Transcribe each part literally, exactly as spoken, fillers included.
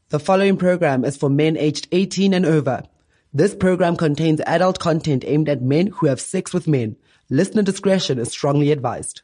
The following program is for men aged eighteen and over. This program contains adult content aimed at men who have sex with men. Listener discretion is strongly advised.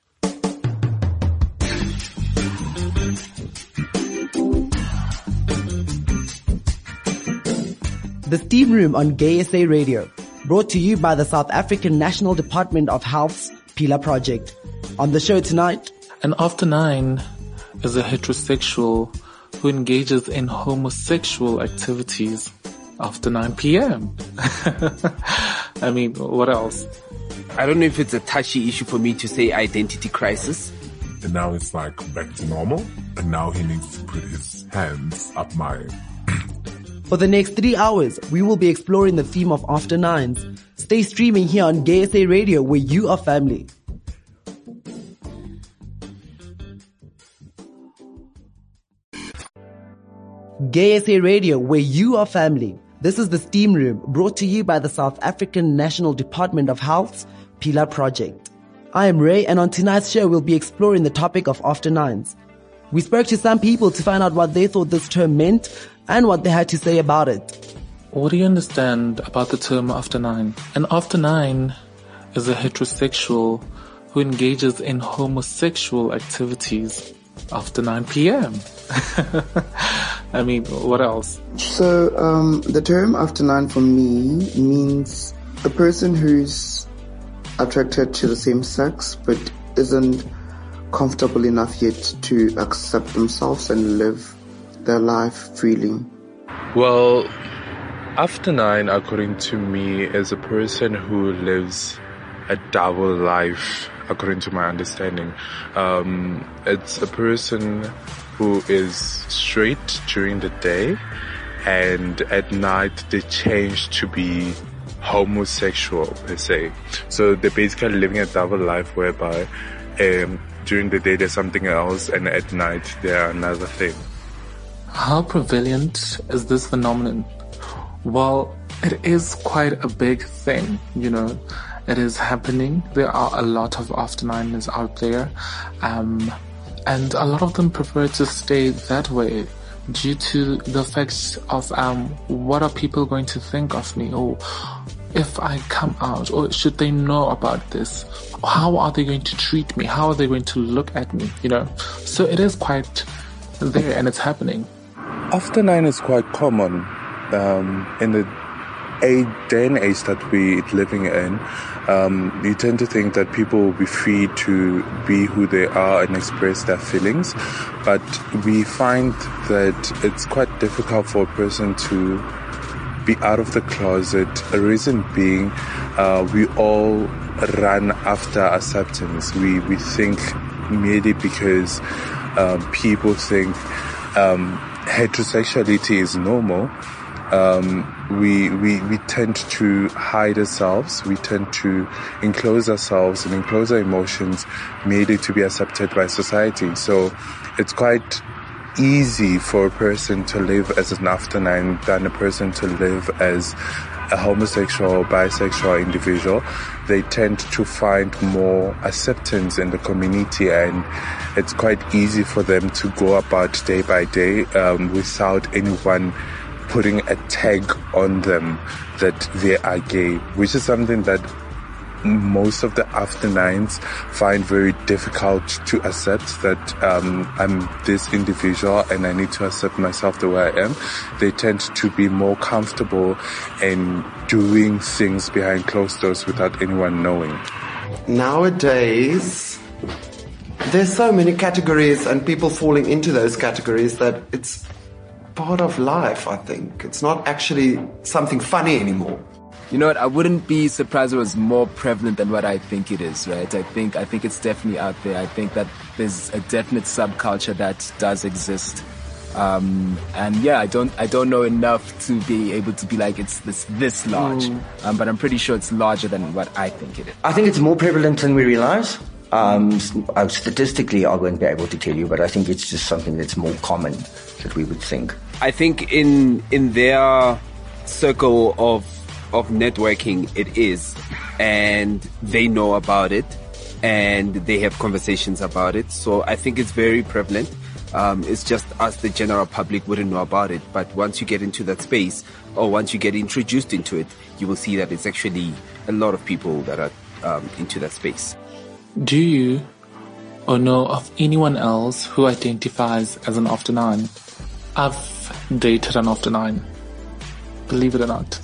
The Steam Room on Gay S A Radio, brought to you by the South African National Department of Health's Pillar Project. On the show tonight, an after nine is a heterosexual who engages in homosexual activities after nine p.m. I mean, what else? I don't know if it's a touchy issue for me to say identity crisis. And now it's like back to normal. And now he needs to put his hands up my... For the next three hours, we will be exploring the theme of After Nines. Stay streaming here on Gay S A Radio, where you are family. Gay S A Radio, where you are family. This is the Steam Room, brought to you by the South African National Department of Health's Pillar Project. I am Ray, and on tonight's show we'll be exploring the topic of After Nines. We spoke to some people to find out what they thought this term meant and what they had to say about it. What do you understand about the term after nine? An after nine is a heterosexual who engages in homosexual activities after nine p.m. I mean, what else? So, um, the term after nine for me means a person who's attracted to the same sex but isn't comfortable enough yet to accept themselves and live their life freely. Well, after nine, according to me, is a person who lives a double life, according to my understanding. Um, it's a person who is straight during the day, and at night they change to be homosexual per se. So they're basically living a double life whereby um, during the day they're something else and at night they're another thing. How prevalent is this phenomenon? Well, it is quite a big thing, you know. It is happening. There are a lot of after niners out there. Um, and a lot of them prefer to stay that way due to the fact of um, what are people going to think of me? Or if I come out, or should they know about this? How are they going to treat me? How are they going to look at me? You know, so it is quite there and it's happening. After nine is quite common um, in the a day and age that we're living in. Um, you tend to think that people will be free to be who they are and express their feelings, but we find that it's quite difficult for a person to be out of the closet. A reason being, uh, we all run after acceptance. We we think merely because um, people think um, heterosexuality is normal. Um, we, we, we tend to hide ourselves, we tend to enclose ourselves and enclose our emotions merely to be accepted by society. So it's quite easy for a person to live as an after nine than a person to live as a homosexual or bisexual individual. They tend to find more acceptance in the community, and it's quite easy for them to go about day by day um, without anyone putting a tag on them that they are gay, which is something that most of the after nines find very difficult to accept, that um, I'm this individual and I need to accept myself the way I am. They tend to be more comfortable in doing things behind closed doors without anyone knowing. Nowadays, there's so many categories and people falling into those categories that it's part of life, I think. It's not actually something funny anymore. You know what? I wouldn't be surprised if it was more prevalent than what I think it is, right? I think I think it's definitely out there. I think that there's a definite subculture that does exist. Um, and yeah, I don't I don't know enough to be able to be like it's this this large. Mm. Um, but I'm pretty sure it's larger than what I think it is. I think it's more prevalent than we realize. Um, statistically, I won't be able to tell you, but I think it's just something that's more common that we would think. I think in in their circle of of networking, it is, and they know about it, and they have conversations about it. So I think it's very prevalent. Um, it's just us, the general public, wouldn't know about it. But once you get into that space, or once you get introduced into it, you will see that it's actually a lot of people that are um, into that space. Do you or know of anyone else who identifies as an after nine? I've dated an after nine, believe it or not.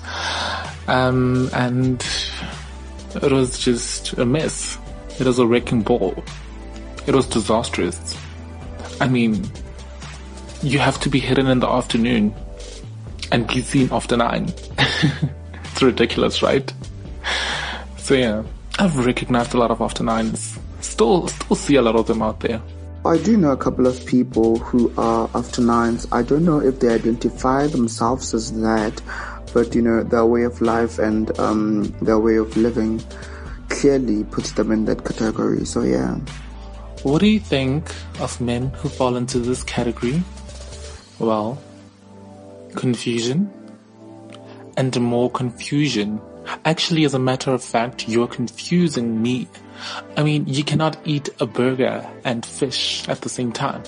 Um, and it was just a mess. It was a wrecking ball. It was disastrous. I mean, you have to be hidden in the afternoon and be seen after nine. It's ridiculous, right? So yeah, I've recognized a lot of after nines. Still, still see a lot of them out there. I do know a couple of people who are after nines. I don't know if they identify themselves as that, but you know, their way of life and um, their way of living clearly puts them in that category. So yeah. What do you think of men who fall into this category? Well, confusion and more confusion. Actually, as a matter of fact, you're confusing me. I mean, you cannot eat a burger and fish at the same time.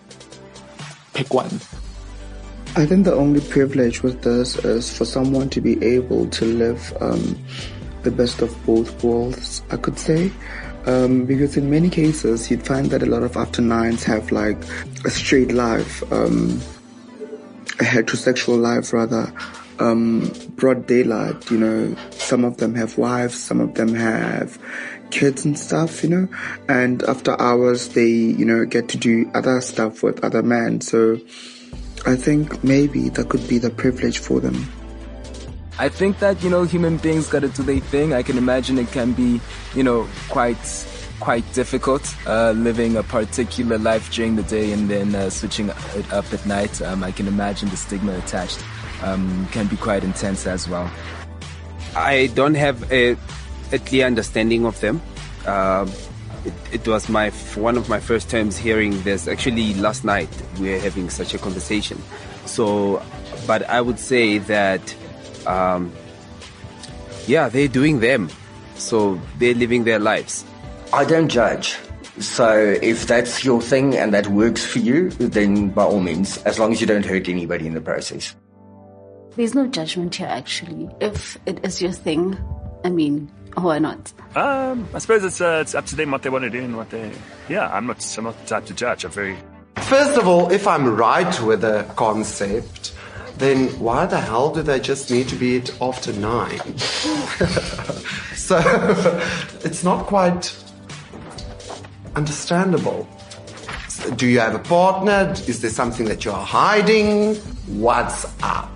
Pick one. I think the only privilege with this is for someone to be able to live um, the best of both worlds, I could say. Um, because in many cases, you'd find that a lot of after nines have like a straight life, um, a heterosexual life rather, um, broad daylight, you know. Some of them have wives, some of them have kids and stuff, you know, and after hours they, you know, get to do other stuff with other men. So I think maybe that could be the privilege for them. I think that, you know, human beings gotta do their thing. I can imagine it can be, you know, quite quite difficult uh, living a particular life during the day and then uh, switching it up at night. Um, I can imagine the stigma attached um, can be quite intense as well. I don't have a, a clear understanding of them. Uh, it, it was my one of my first times hearing this. Actually, last night we were having such a conversation. So, but I would say that Um, yeah, they're doing them. So they're living their lives. I don't judge. So if that's your thing and that works for you, then by all means, as long as you don't hurt anybody in the process. There's no judgment here, actually. If it is your thing, I mean, why not? Um, I suppose it's uh, it's up to them what they want to do and what they. Yeah, I'm not. I'm not the type to judge. I'm very. First of all, if I'm right with the concept, then why the hell do they just need to be at after nine? So it's not quite understandable. Do you have a partner? Is there something that you're hiding? What's up?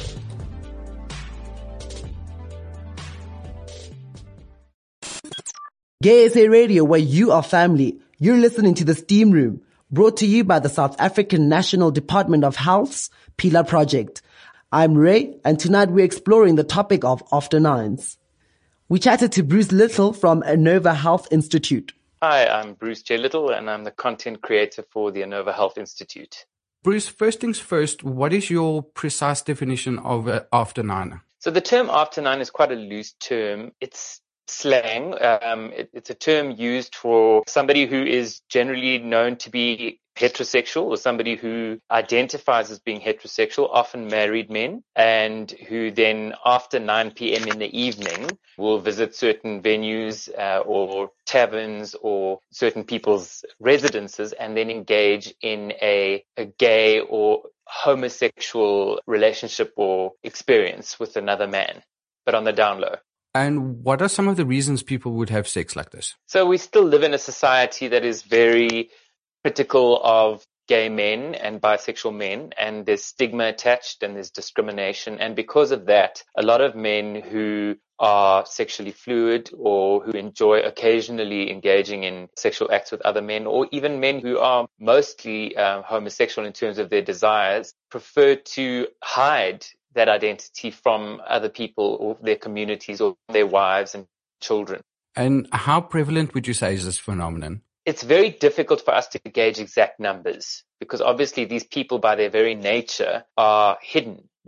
Gay S A Radio, where you are family. You're listening to The Steam Room, brought to you by the South African National Department of Health's Pila Project. I'm Ray, and tonight we're exploring the topic of after nines. We chatted to Bruce Little from Anova Health Institute. Hi, I'm Bruce J. Little, and I'm the content creator for the Anova Health Institute. Bruce, first things first, what is your precise definition of uh, after nine? So the term after nine is quite a loose term. It's slang. Um, it, it's a term used for somebody who is generally known to be heterosexual, or somebody who identifies as being heterosexual, often married men, and who then after nine p.m. in the evening will visit certain venues uh, or taverns or certain people's residences and then engage in a, a gay or homosexual relationship or experience with another man, but on the down low. And what are some of the reasons people would have sex like this? So we still live in a society that is very critical of gay men and bisexual men, and there's stigma attached and there's discrimination. And because of that, a lot of men who are sexually fluid or who enjoy occasionally engaging in sexual acts with other men, or even men who are mostly um, homosexual in terms of their desires, prefer to hide that identity from other people or their communities or their wives and children. And how prevalent would you say is this phenomenon? It's very difficult for us to gauge exact numbers because obviously these people by their very nature are hidden.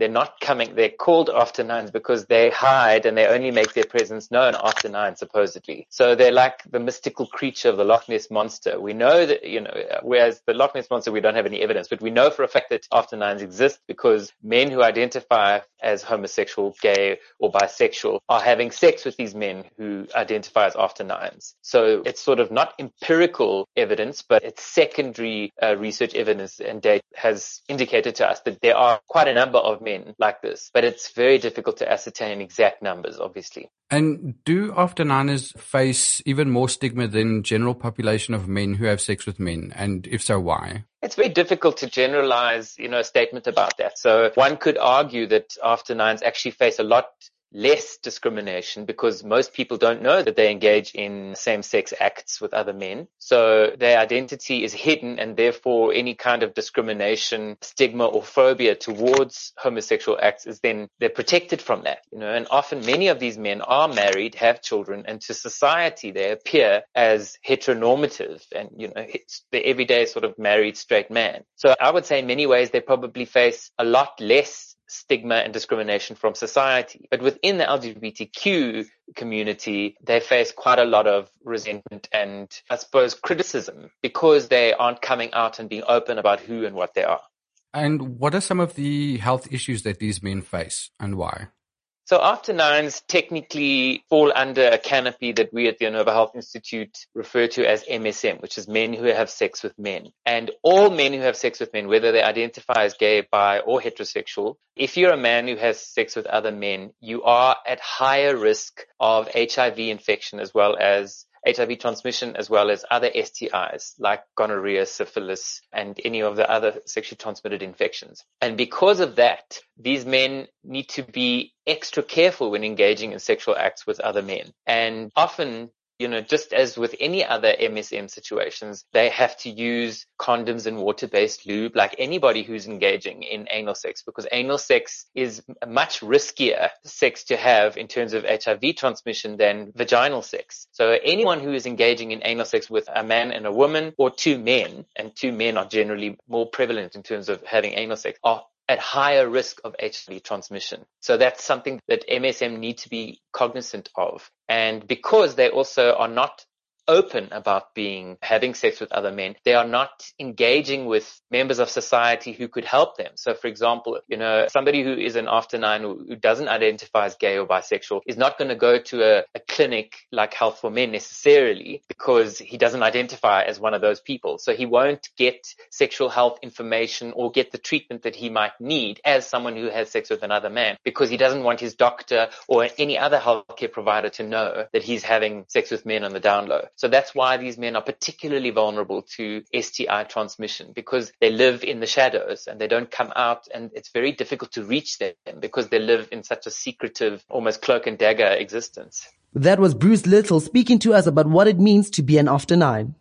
they're not coming, they're called after nines because they hide and they only make their presence known after nine, supposedly. So they're like the mystical creature of the Loch Ness Monster. We know that, you know, whereas the Loch Ness Monster, we don't have any evidence, but we know for a fact that after nines exist because men who identify as homosexual, gay, or bisexual are having sex with these men who identify as after nines. So it's sort of not empirical evidence, but it's secondary uh, research evidence and data has indicated to us that there are quite a number of men like this, but it's very difficult to ascertain exact numbers, obviously. And do after niners face even more stigma than general population of men who have sex with men? And if so, why? It's very difficult to generalize, you know, a statement about that. So one could argue that after nines actually face a lot less discrimination because most people don't know that they engage in same-sex acts with other men. So their identity is hidden and therefore any kind of discrimination, stigma or phobia towards homosexual acts is then they're protected from that, you know, and often many of these men are married, have children, and to society they appear as heteronormative and, you know, it's the everyday sort of married straight man. So I would say in many ways they probably face a lot less stigma and discrimination from society. But within the L G B T Q community, they face quite a lot of resentment and, I suppose, criticism because they aren't coming out and being open about who and what they are. And what are some of the health issues that these men face and why? So after nines technically fall under a canopy that we at the Inova Health Institute refer to as M S M, which is men who have sex with men. And all men who have sex with men, whether they identify as gay, bi, or heterosexual, if you're a man who has sex with other men, you are at higher risk of H I V infection as well as H I V transmission as well as other S T Is like gonorrhea, syphilis, and any of the other sexually transmitted infections. And because of that, these men need to be extra careful when engaging in sexual acts with other men. And often, you know, just as with any other M S M situations, they have to use condoms and water-based lube like anybody who's engaging in anal sex, because anal sex is a much riskier sex to have in terms of H I V transmission than vaginal sex. So anyone who is engaging in anal sex with a man and a woman or two men, and two men are generally more prevalent in terms of having anal sex, are at higher risk of H I V transmission. So that's something that M S M need to be cognizant of. And because they also are not open about being, having sex with other men, they are not engaging with members of society who could help them. So for example, you know, somebody who is an after nine who, who doesn't identify as gay or bisexual is not going to go to a, a clinic like Health for Men necessarily because he doesn't identify as one of those people. So he won't get sexual health information or get the treatment that he might need as someone who has sex with another man because he doesn't want his doctor or any other healthcare provider to know that he's having sex with men on the down low. So that's why these men are particularly vulnerable to S T I transmission because they live in the shadows and they don't come out, and it's very difficult to reach them because they live in such a secretive, almost cloak and dagger existence. That was Bruce Little speaking to us about what it means to be an after nine.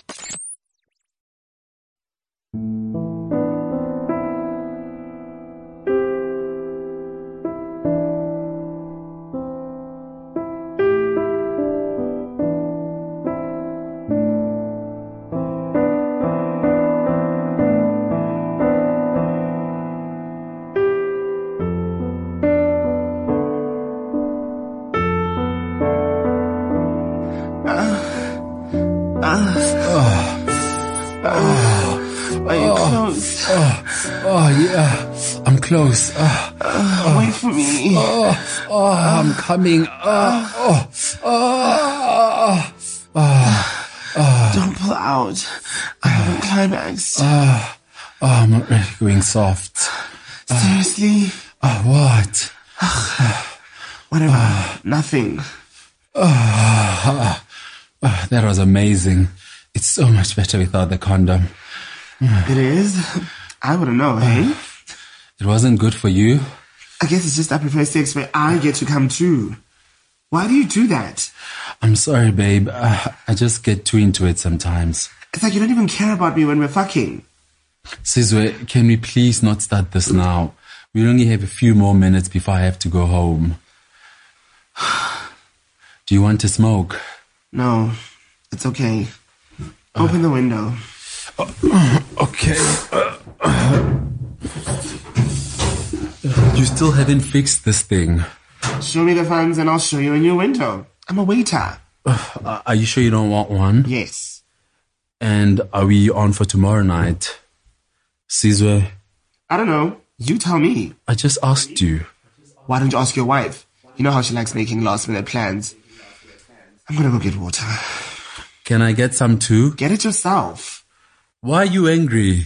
Close. Uh, uh, wait for me. Oh, oh uh, I'm coming. Uh, oh, oh, oh, oh. Don't pull out. I haven't climaxed. Uh, oh, I'm not really going soft. Seriously? Uh, what? Whatever. Uh, Nothing. Uh, uh, that was amazing. It's so much better without the condom. It is? I wouldn't know, hey? Uh, It wasn't good for you? I guess it's just I prefer sex where I get to come too. Why do you do that? I'm sorry, babe. Uh, I just get too into it sometimes. It's like you don't even care about me when we're fucking. Sizwe, can we please not start this now? We only have a few more minutes before I have to go home. Do you want to smoke? No, it's okay. Open uh, the window. Uh, okay. Uh, uh. You still haven't fixed this thing. Show me the funds and I'll show you a new window. I'm a waiter. Uh, are you sure you don't want one? Yes. And are we on for tomorrow night? Sizwe? I don't know. You tell me. I just asked you. Why don't you ask your wife? You know how she likes making last minute plans. I'm gonna go get water. Can I get some too? Get it yourself. Why are you angry?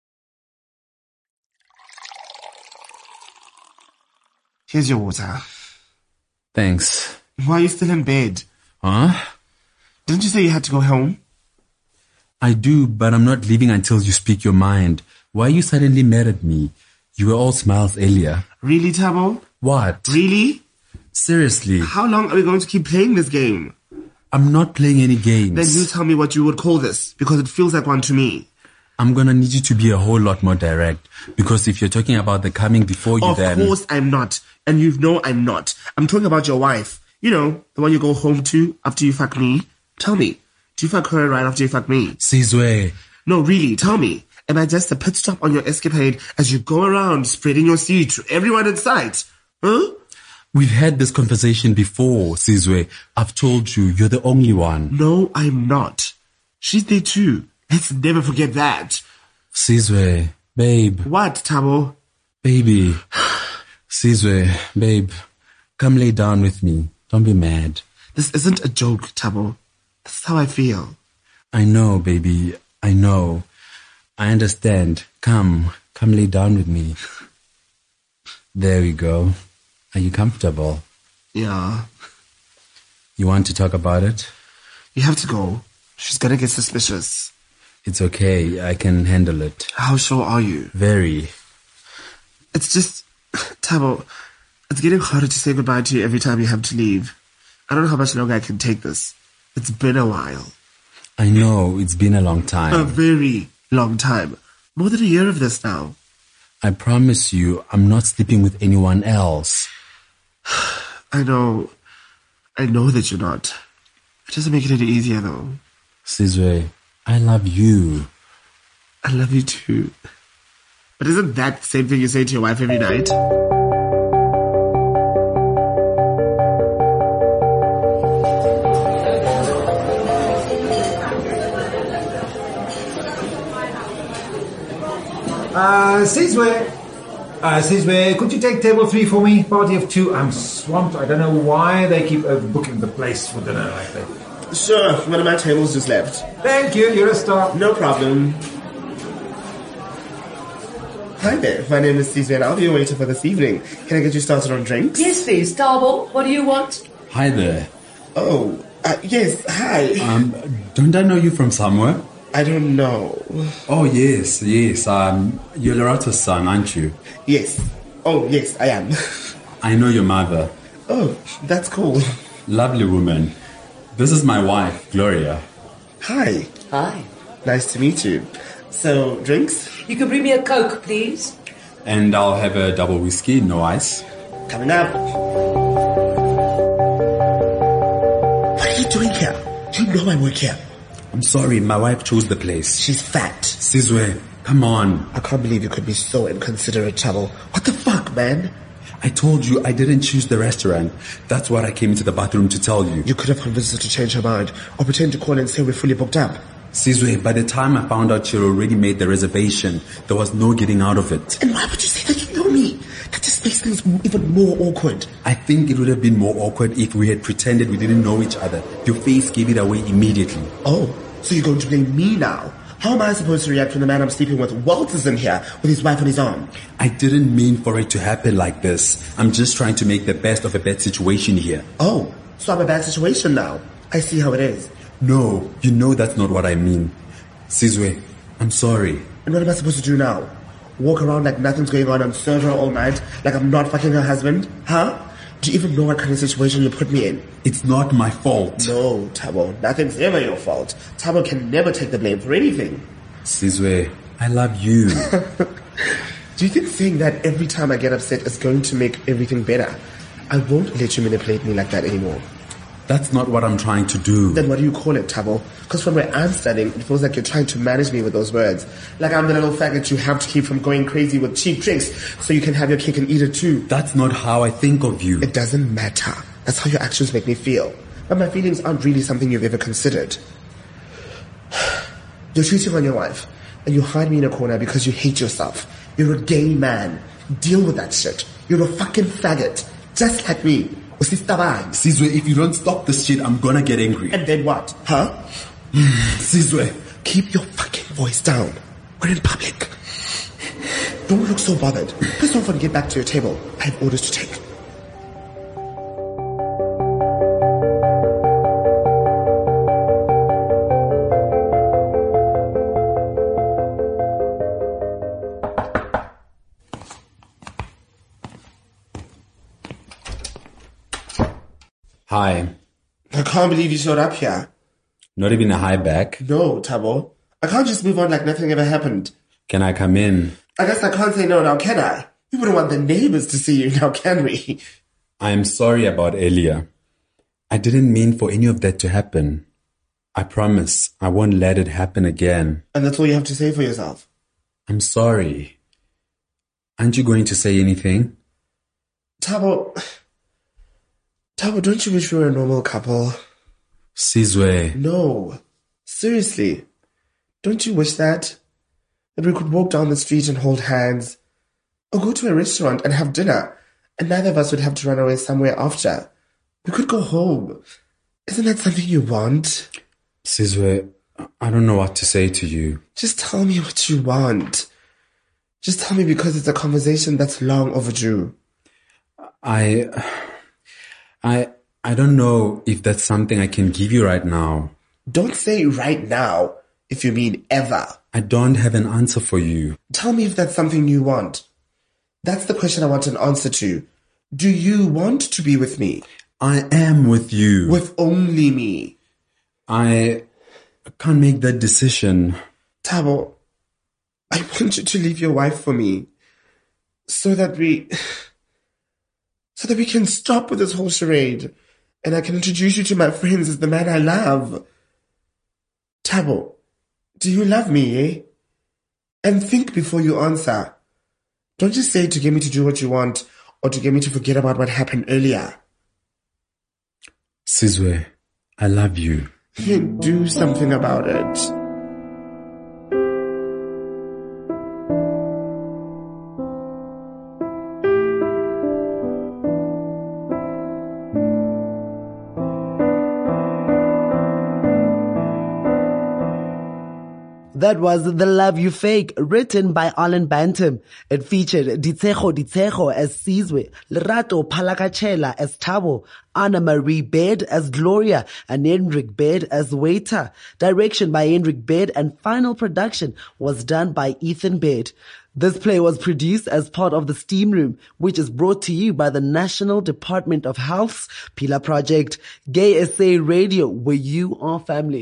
Here's your water. Thanks. Why are you still in bed? Huh? Didn't you say you had to go home? I do, but I'm not leaving until you speak your mind. Why are you suddenly mad at me? You were all smiles earlier. Really, Thabo? What? Really? Seriously. How long are we going to keep playing this game? I'm not playing any games. Then you tell me what you would call this, because it feels like one to me. I'm gonna need you to be a whole lot more direct, because if you're talking about the coming before you, of then... Of course I'm not, and you know I'm not. I'm talking about your wife. You know, the one you go home to after you fuck me. Tell me, do you fuck her right after you fuck me? Sizwe. No, really, tell me. Am I just a pit stop on your escapade as you go around spreading your seed to everyone in sight? Huh? We've had this conversation before, Sizwe. I've told you, you're the only one. No, I'm not. She's there too. Let's never forget that. Sizwe, babe. What, Thabo? Baby. Sizwe, babe. Come lay down with me. Don't be mad. This isn't a joke, Thabo. This is how I feel. I know, baby. I know. I understand. Come. Come lay down with me. There we go. Are you comfortable? Yeah. You want to talk about it? You have to go. She's gonna get suspicious. It's okay. I can handle it. How sure are you? Very. It's just... Thabo, it's getting harder to say goodbye to you every time you have to leave. I don't know how much longer I can take this. It's been a while. I know. It's been a long time. A very long time. More than a year of this now. I promise you, I'm not sleeping with anyone else. I know. I know that you're not. It doesn't make it any easier, though. Sizwe, I love you. I love you too. But isn't that the same thing you say to your wife every night? Uh, Sizwe. Uh, Sizwe, could you take table three for me? Party of two. I'm swamped. I don't know why they keep overbooking the place for dinner like that. Sure, one of my tables just left. Thank you, you're a star. No problem. Hi there, my name is Sizwe and I'll be your waiter for this evening. Can I get you started on drinks? Yes, please. Thabo, what do you want? Hi there. Oh, uh, yes, hi. Um, don't I know you from somewhere? I don't know. Oh, yes, yes. Um, you're Lorato's son, aren't you? Yes. Oh, yes, I am. I know your mother. Oh, that's cool. Lovely woman. This is my wife, Gloria. Hi. Hi. Nice to meet you. So, drinks? You can bring me a Coke, please. And I'll have a double whiskey, no ice. Coming up. What are you doing here? You know I work here. I'm sorry, my wife chose the place. She's fat. Sizwe, come on. I can't believe you could be so inconsiderate, Thabo. What the fuck, man? I told you I didn't choose the restaurant. That's what I came into the bathroom to tell you. You could have convinced her to change her mind, or pretend to call and say we're fully booked up. Sizwe, by the time I found out you already made the reservation, there was no getting out of it. And why would you say that you know me? That just makes things even more awkward. I think it would have been more awkward if we had pretended we didn't know each other. Your face gave it away immediately. Oh, so you're going to blame me now? How am I supposed to react when the man I'm sleeping with waltzes in here with his wife on his arm? I didn't mean for it to happen like this. I'm just trying to make the best of a bad situation here. Oh, so I'm a bad situation now. I see how it is. No, you know that's not what I mean. Sizwe, I'm sorry. And what am I supposed to do now? Walk around like nothing's going on and serve her all night like I'm not fucking her husband? Huh? Do you even know what kind of situation you put me in? It's not my fault. No, Thabo, nothing's ever your fault. Thabo can never take the blame for anything. Sizwe, I love you. Do you think saying that every time I get upset is going to make everything better? I won't let you manipulate me like that anymore. That's not what I'm trying to do. Then what do you call it, Thabo? Because from where I'm standing, it feels like you're trying to manage me with those words. Like I'm the little faggot you have to keep from going crazy with cheap tricks so you can have your cake and eat it too. That's not how I think of you. It doesn't matter. That's how your actions make me feel. But my feelings aren't really something you've ever considered. You're cheating on your wife, and you hide me in a corner because you hate yourself. You're a gay man. Deal with that shit. You're a fucking faggot. Just like me. Sizwe, if you don't stop this shit, I'm gonna get angry. And then what? Huh? Sizwe. Keep your fucking voice down. We're in public. Don't look so bothered. Please don't forget, get back to your table. I have orders to take. Hi. I can't believe you showed up here. Not even a hi back? No, Thabo. I can't just move on like nothing ever happened. Can I come in? I guess I can't say no now, can I? We wouldn't want the neighbors to see you now, can we? I'm sorry about earlier. I didn't mean for any of that to happen. I promise I won't let it happen again. And that's all you have to say for yourself? I'm sorry. Aren't you going to say anything? Thabo... Thabo, don't you wish we were a normal couple? Sizwe. No. Seriously. Don't you wish that? That we could walk down the street and hold hands? Or go to a restaurant and have dinner, and neither of us would have to run away somewhere after. We could go home. Isn't that something you want? Sizwe, I don't know what to say to you. Just tell me what you want. Just tell me, because it's a conversation that's long overdue. I... I I don't know if that's something I can give you right now. Don't say right now, if you mean ever. I don't have an answer for you. Tell me if that's something you want. That's the question I want an answer to. Do you want to be with me? I am with you. With only me? I can't make that decision. Thabo, I want you to leave your wife for me. So that we... So that we can stop with this whole charade. And I can introduce you to my friends as the man I love. Thabo, do you love me, eh? And think before you answer. Don't just say it to get me to do what you want, or to get me to forget about what happened earlier. Sizwe, I love you. Then do something about it. That was The Love You Fake, written by Alan Bantam. It featured Ditsejo Ditsejo as Sizwe, Lerato Palakachela as Thabo, Anna Marie Baird as Gloria, and Hendrik Baird as Waiter. Direction by Hendrik Baird, and final production was done by Ethan Baird. This play was produced as part of the Steam Room, which is brought to you by the National Department of Health's Pila Project. Gay S A Radio, where you are family.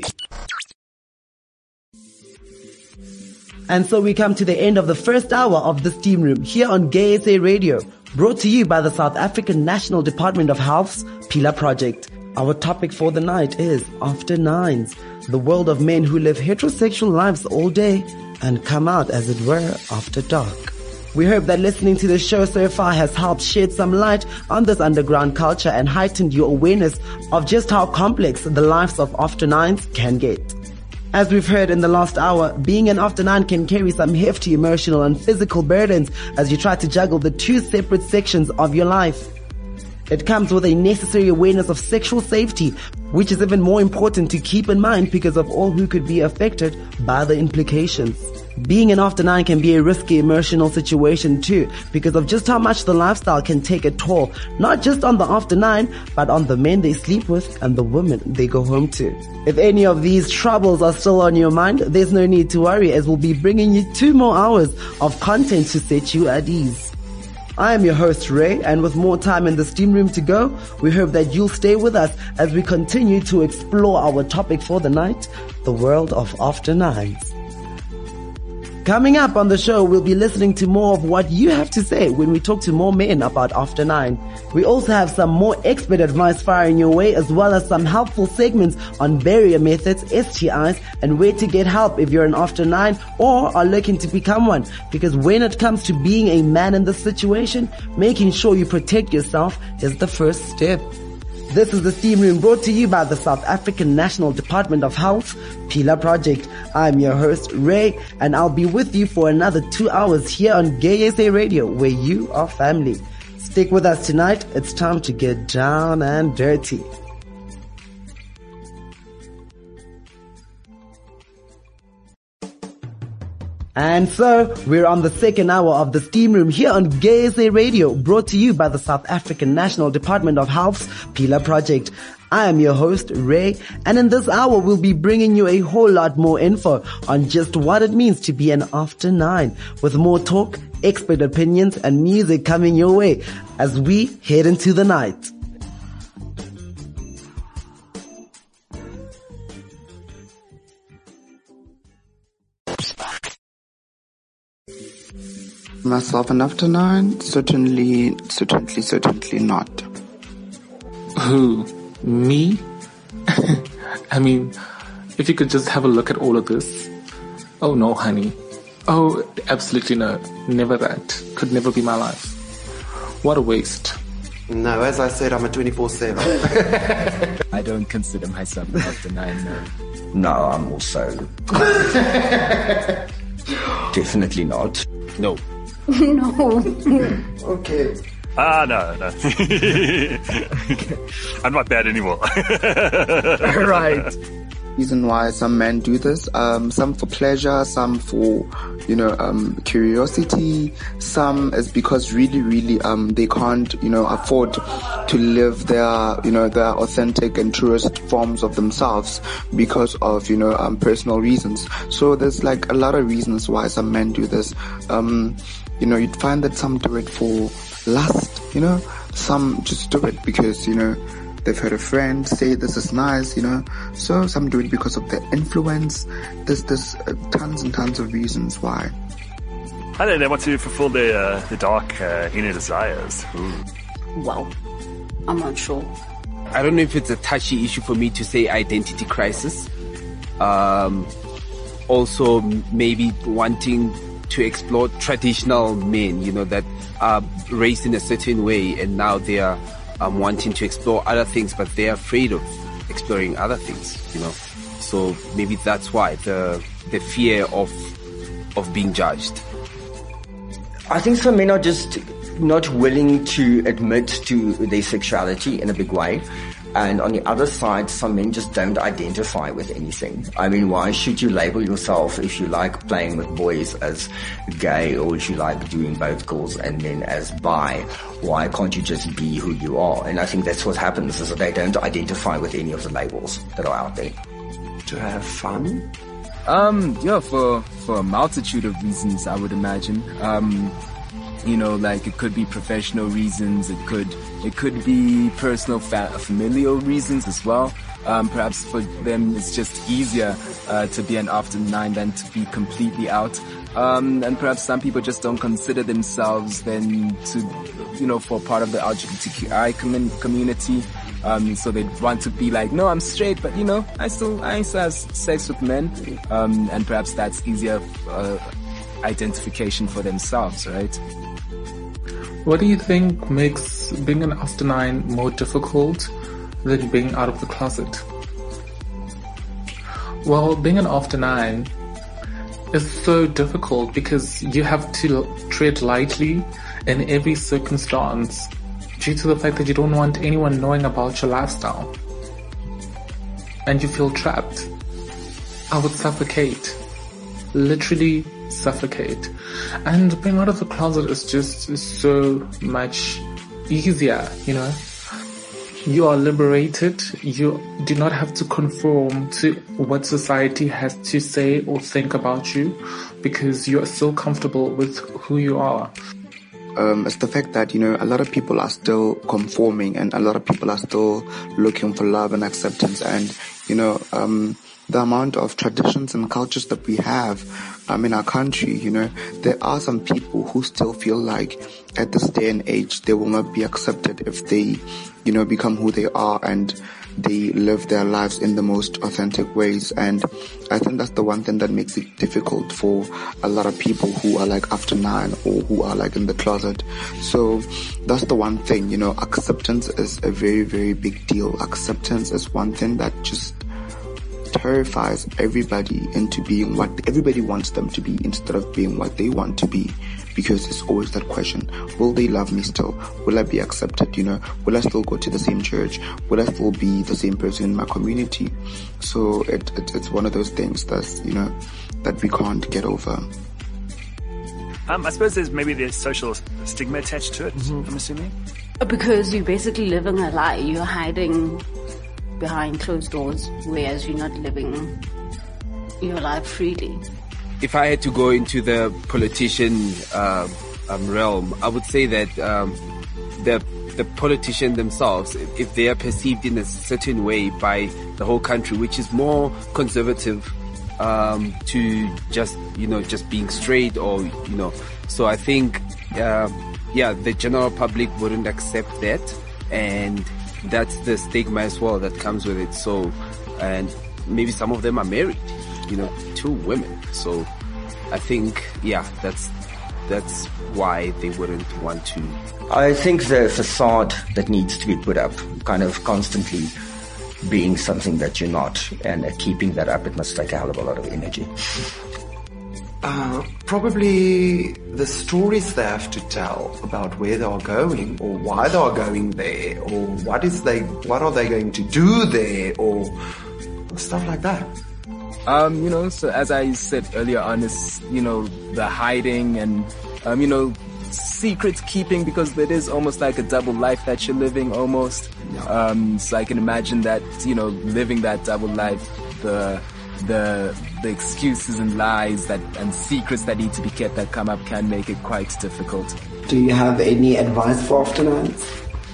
And so we come to the end of the first hour of the Steam Room here on Gay S A Radio, brought to you by the South African National Department of Health's Pila Project. Our topic for the night is After Nines, the world of men who live heterosexual lives all day and come out, as it were, after dark. We hope that listening to the show so far has helped shed some light on this underground culture and heightened your awareness of just how complex the lives of After Nines can get. As we've heard in the last hour, being an after nine can carry some hefty emotional and physical burdens as you try to juggle the two separate sections of your life. It comes with a necessary awareness of sexual safety, which is even more important to keep in mind because of all who could be affected by the implications. Being an after nine can be a risky emotional situation too, because of just how much the lifestyle can take a toll, not just on the after nine, but on the men they sleep with and the women they go home to. If any of these troubles are still on your mind, there's no need to worry, as we'll be bringing you two more hours of content to set you at ease. I am your host Ray, and with more time in the Steam Room to go, we hope that you'll stay with us as we continue to explore our topic for the night, the world of after nines. Coming up on the show, we'll be listening to more of what you have to say when we talk to more men about After Nine. We also have some more expert advice firing your way, as well as some helpful segments on barrier methods, S T Is, and where to get help if you're an After Nine or are looking to become one. Because when it comes to being a man in this situation, making sure you protect yourself is the first step. This is the Steam Room, brought to you by the South African National Department of Health, Pila Project. I'm your host, Ray, and I'll be with you for another two hours here on Gay S A Radio, where you are family. Stick with us tonight. It's time to get down and dirty. And so, we're on the second hour of the Steam Room here on Gay S A Radio, brought to you by the South African National Department of Health's Pila Project. I am your host, Ray, and in this hour we'll be bringing you a whole lot more info on just what it means to be an After Nine, with more talk, expert opinions, and music coming your way as we head into the night. Myself an After Nine? Certainly, certainly, certainly not. Who? Me? I mean, if you could just have a look at all of this. Oh no, honey. Oh, absolutely no. Never that. Could never be my life. What a waste. No, as I said, I'm a twenty-four seven. I don't consider myself an After Nine, no. No, I'm also... Definitely not. No. No. Okay. Ah, no, no. I'm not bad anymore. Right. Reason why some men do this, um, some for pleasure, some for, you know, um, curiosity, some is because really, really, um, they can't, you know, afford to live their, you know, their authentic and truest forms of themselves because of, you know, um, personal reasons. So there's like a lot of reasons why some men do this. Um, you know, you'd find that some do it for lust, you know, some just do it because, you know, they've heard a friend say this is nice, you know, so some do it because of their influence. There's, there's uh, tons and tons of reasons why. I don't know, they want to fulfill their, uh, their dark uh, inner desires. Ooh. Well, I'm not sure. I don't know if it's a touchy issue for me to say identity crisis. Um, also maybe wanting to explore traditional men, you know, that are raised in a certain way and now they are um, wanting to explore other things, but they're afraid of exploring other things, you know. So maybe that's why the the fear of of being judged. I think some men are just not willing to admit to their sexuality in a big way. And on the other side, some men just don't identify with anything. I mean, why should you label yourself if you like playing with boys as gay, or if you like doing both girls and men as bi? Why can't you just be who you are? And I think that's what happens, is that they don't identify with any of the labels that are out there. To have fun? Um, yeah, for, for a multitude of reasons, I would imagine. Um, you know, like it could be professional reasons, it could, it could be personal fa- familial reasons as well. Um, perhaps for them it's just easier, uh, to be an After Nine than to be completely out. Um, and perhaps some people just don't consider themselves then to, you know, for part of the L G B T Q I com- community. Um, so they want to be like, no, I'm straight, but you know, I still, I still have sex with men. Um, and perhaps that's easier, uh, identification for themselves, right? What do you think makes being an After Nine more difficult than being out of the closet? Well, being an After Nine is so difficult because you have to tread lightly in every circumstance due to the fact that you don't want anyone knowing about your lifestyle. And you feel trapped. I would suffocate. Literally suffocate. And being out of the closet is just so much easier, you know. You are liberated. You do not have to conform to what society has to say or think about you because you are so comfortable with who you are. Um, it's the fact that, you know, a lot of people are still conforming and a lot of people are still looking for love and acceptance, and, you know, um, the amount of traditions and cultures that we have um, in our country, you know, there are some people who still feel like at this day and age they will not be accepted if they, you know, become who they are and they live their lives in the most authentic ways. And I think that's the one thing that makes it difficult for a lot of people who are like after nine or who are like in the closet. So that's the one thing, you know, acceptance is a very, very big deal. Acceptance is one thing that just terrifies everybody into being what everybody wants them to be instead of being what they want to be, because it's always that question: will they love me still? Will I be accepted? You know, will I still go to the same church? Will I still be the same person in my community? So it, it it's one of those things that's, you know, that we can't get over. Um, I suppose there's maybe there's social stigma attached to it. Mm-hmm. I'm assuming because you're basically living a lie. You're hiding behind closed doors, whereas you're not living your life freely. If I had to go into the politician uh, um, realm, I would say that um, the the politician themselves, if they are perceived in a certain way by the whole country, which is more conservative um, to just, you know, just being straight or, you know, so I think, uh, yeah, the general public wouldn't accept that, and that's the stigma as well that comes with it. So, and maybe some of them are married, you know, to women. So I think, yeah, that's, that's why they wouldn't want to. I think the facade that needs to be put up, kind of constantly being something that you're not, and uh, keeping that up, it must take a hell of a lot of energy. Uh, probably the stories they have to tell about where they are going, or why they are going there, or what is they, what are they going to do there, or, or stuff like that. Um, you know, so as I said earlier on, is, you know, the hiding and, um, you know, secret keeping, because it is almost like a double life that you're living almost. Um, so I can imagine that, you know, living that double life, the, the, the excuses and lies that, and secrets that need to be kept that come up can make it quite difficult. Do you have any advice for after nines?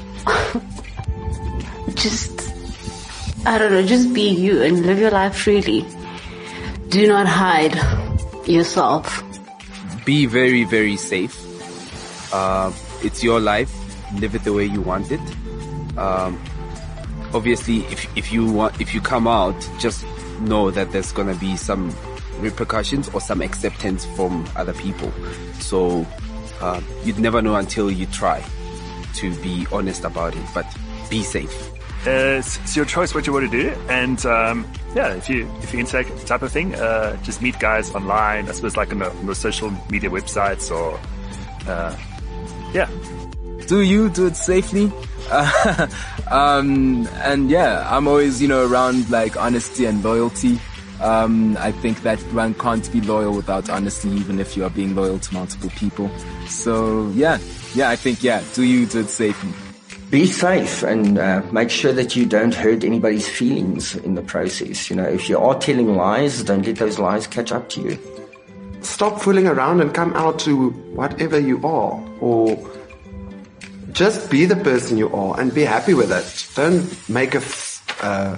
Just, I don't know, just be you and live your life freely. Do not hide yourself. Be very, very safe. Uh, it's your life. Live it the way you want it. Um, obviously, if if you want, if you come out, just know that there's gonna be some repercussions or some acceptance from other people. So uh, you'd never know until you try to be honest about it. But be safe. Uh, it's, it's your choice what you want to do, and um, yeah, if you if you into that type of thing, uh, just meet guys online. I suppose like on the, on the social media websites, or uh, yeah. Do you do it safely? Uh, um, and yeah, I'm always, you know, around like honesty and loyalty. Um, I think that one can't be loyal without honesty, even if you are being loyal to multiple people. So yeah, yeah, I think yeah, do you do it safely? Be safe and uh, make sure that you don't hurt anybody's feelings in the process. You know, if you are telling lies, don't let those lies catch up to you. Stop fooling around and come out to whatever you are, or just be the person you are and be happy with it. Don't make a f- uh,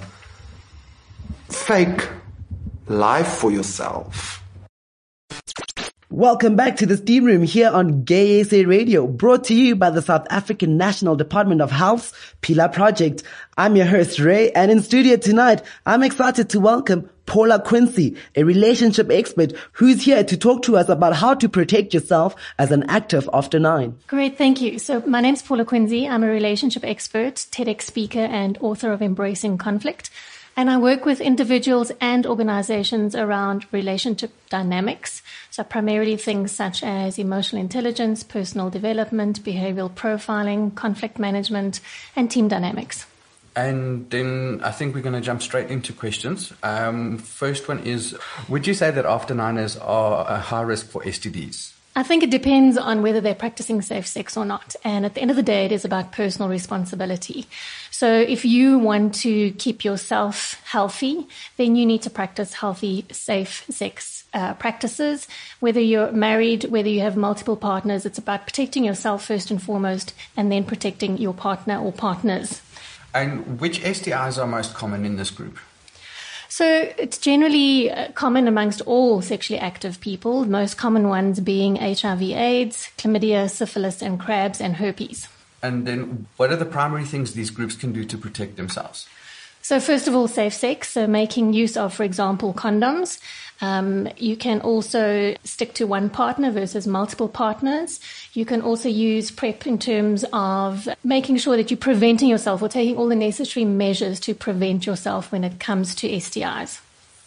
fake life for yourself. Welcome back to the Steam Room here on Gay S A Radio, brought to you by the South African National Department of Health's Pila Project. I'm your host, Ray, and in studio tonight, I'm excited to welcome Paula Quincy, a relationship expert who's here to talk to us about how to protect yourself as an active after nine. Great, thank you. So my name's Paula Quincy. I'm a relationship expert, TEDx speaker, and author of Embracing Conflict. And I work with individuals and organizations around relationship dynamics. So primarily things such as emotional intelligence, personal development, behavioral profiling, conflict management, and team dynamics. And then I think we're going to jump straight into questions. Um, first one is, would you say that after niners are a high risk for S T Ds? I think it depends on whether they're practicing safe sex or not. And at the end of the day, it is about personal responsibility. So if you want to keep yourself healthy, then you need to practice healthy, safe sex uh, practices. Whether you're married, whether you have multiple partners, it's about protecting yourself first and foremost, and then protecting your partner or partners. And which S T Is are most common in this group? So it's generally uh, common amongst all sexually active people, the most common ones being H I V AIDS, chlamydia, syphilis, and crabs, and herpes. And then what are the primary things these groups can do to protect themselves? So first of all, safe sex, so making use of, for example, condoms. Um, you can also stick to one partner versus multiple partners. You can also use PrEP in terms of making sure that you're preventing yourself or taking all the necessary measures to prevent yourself when it comes to S T Is.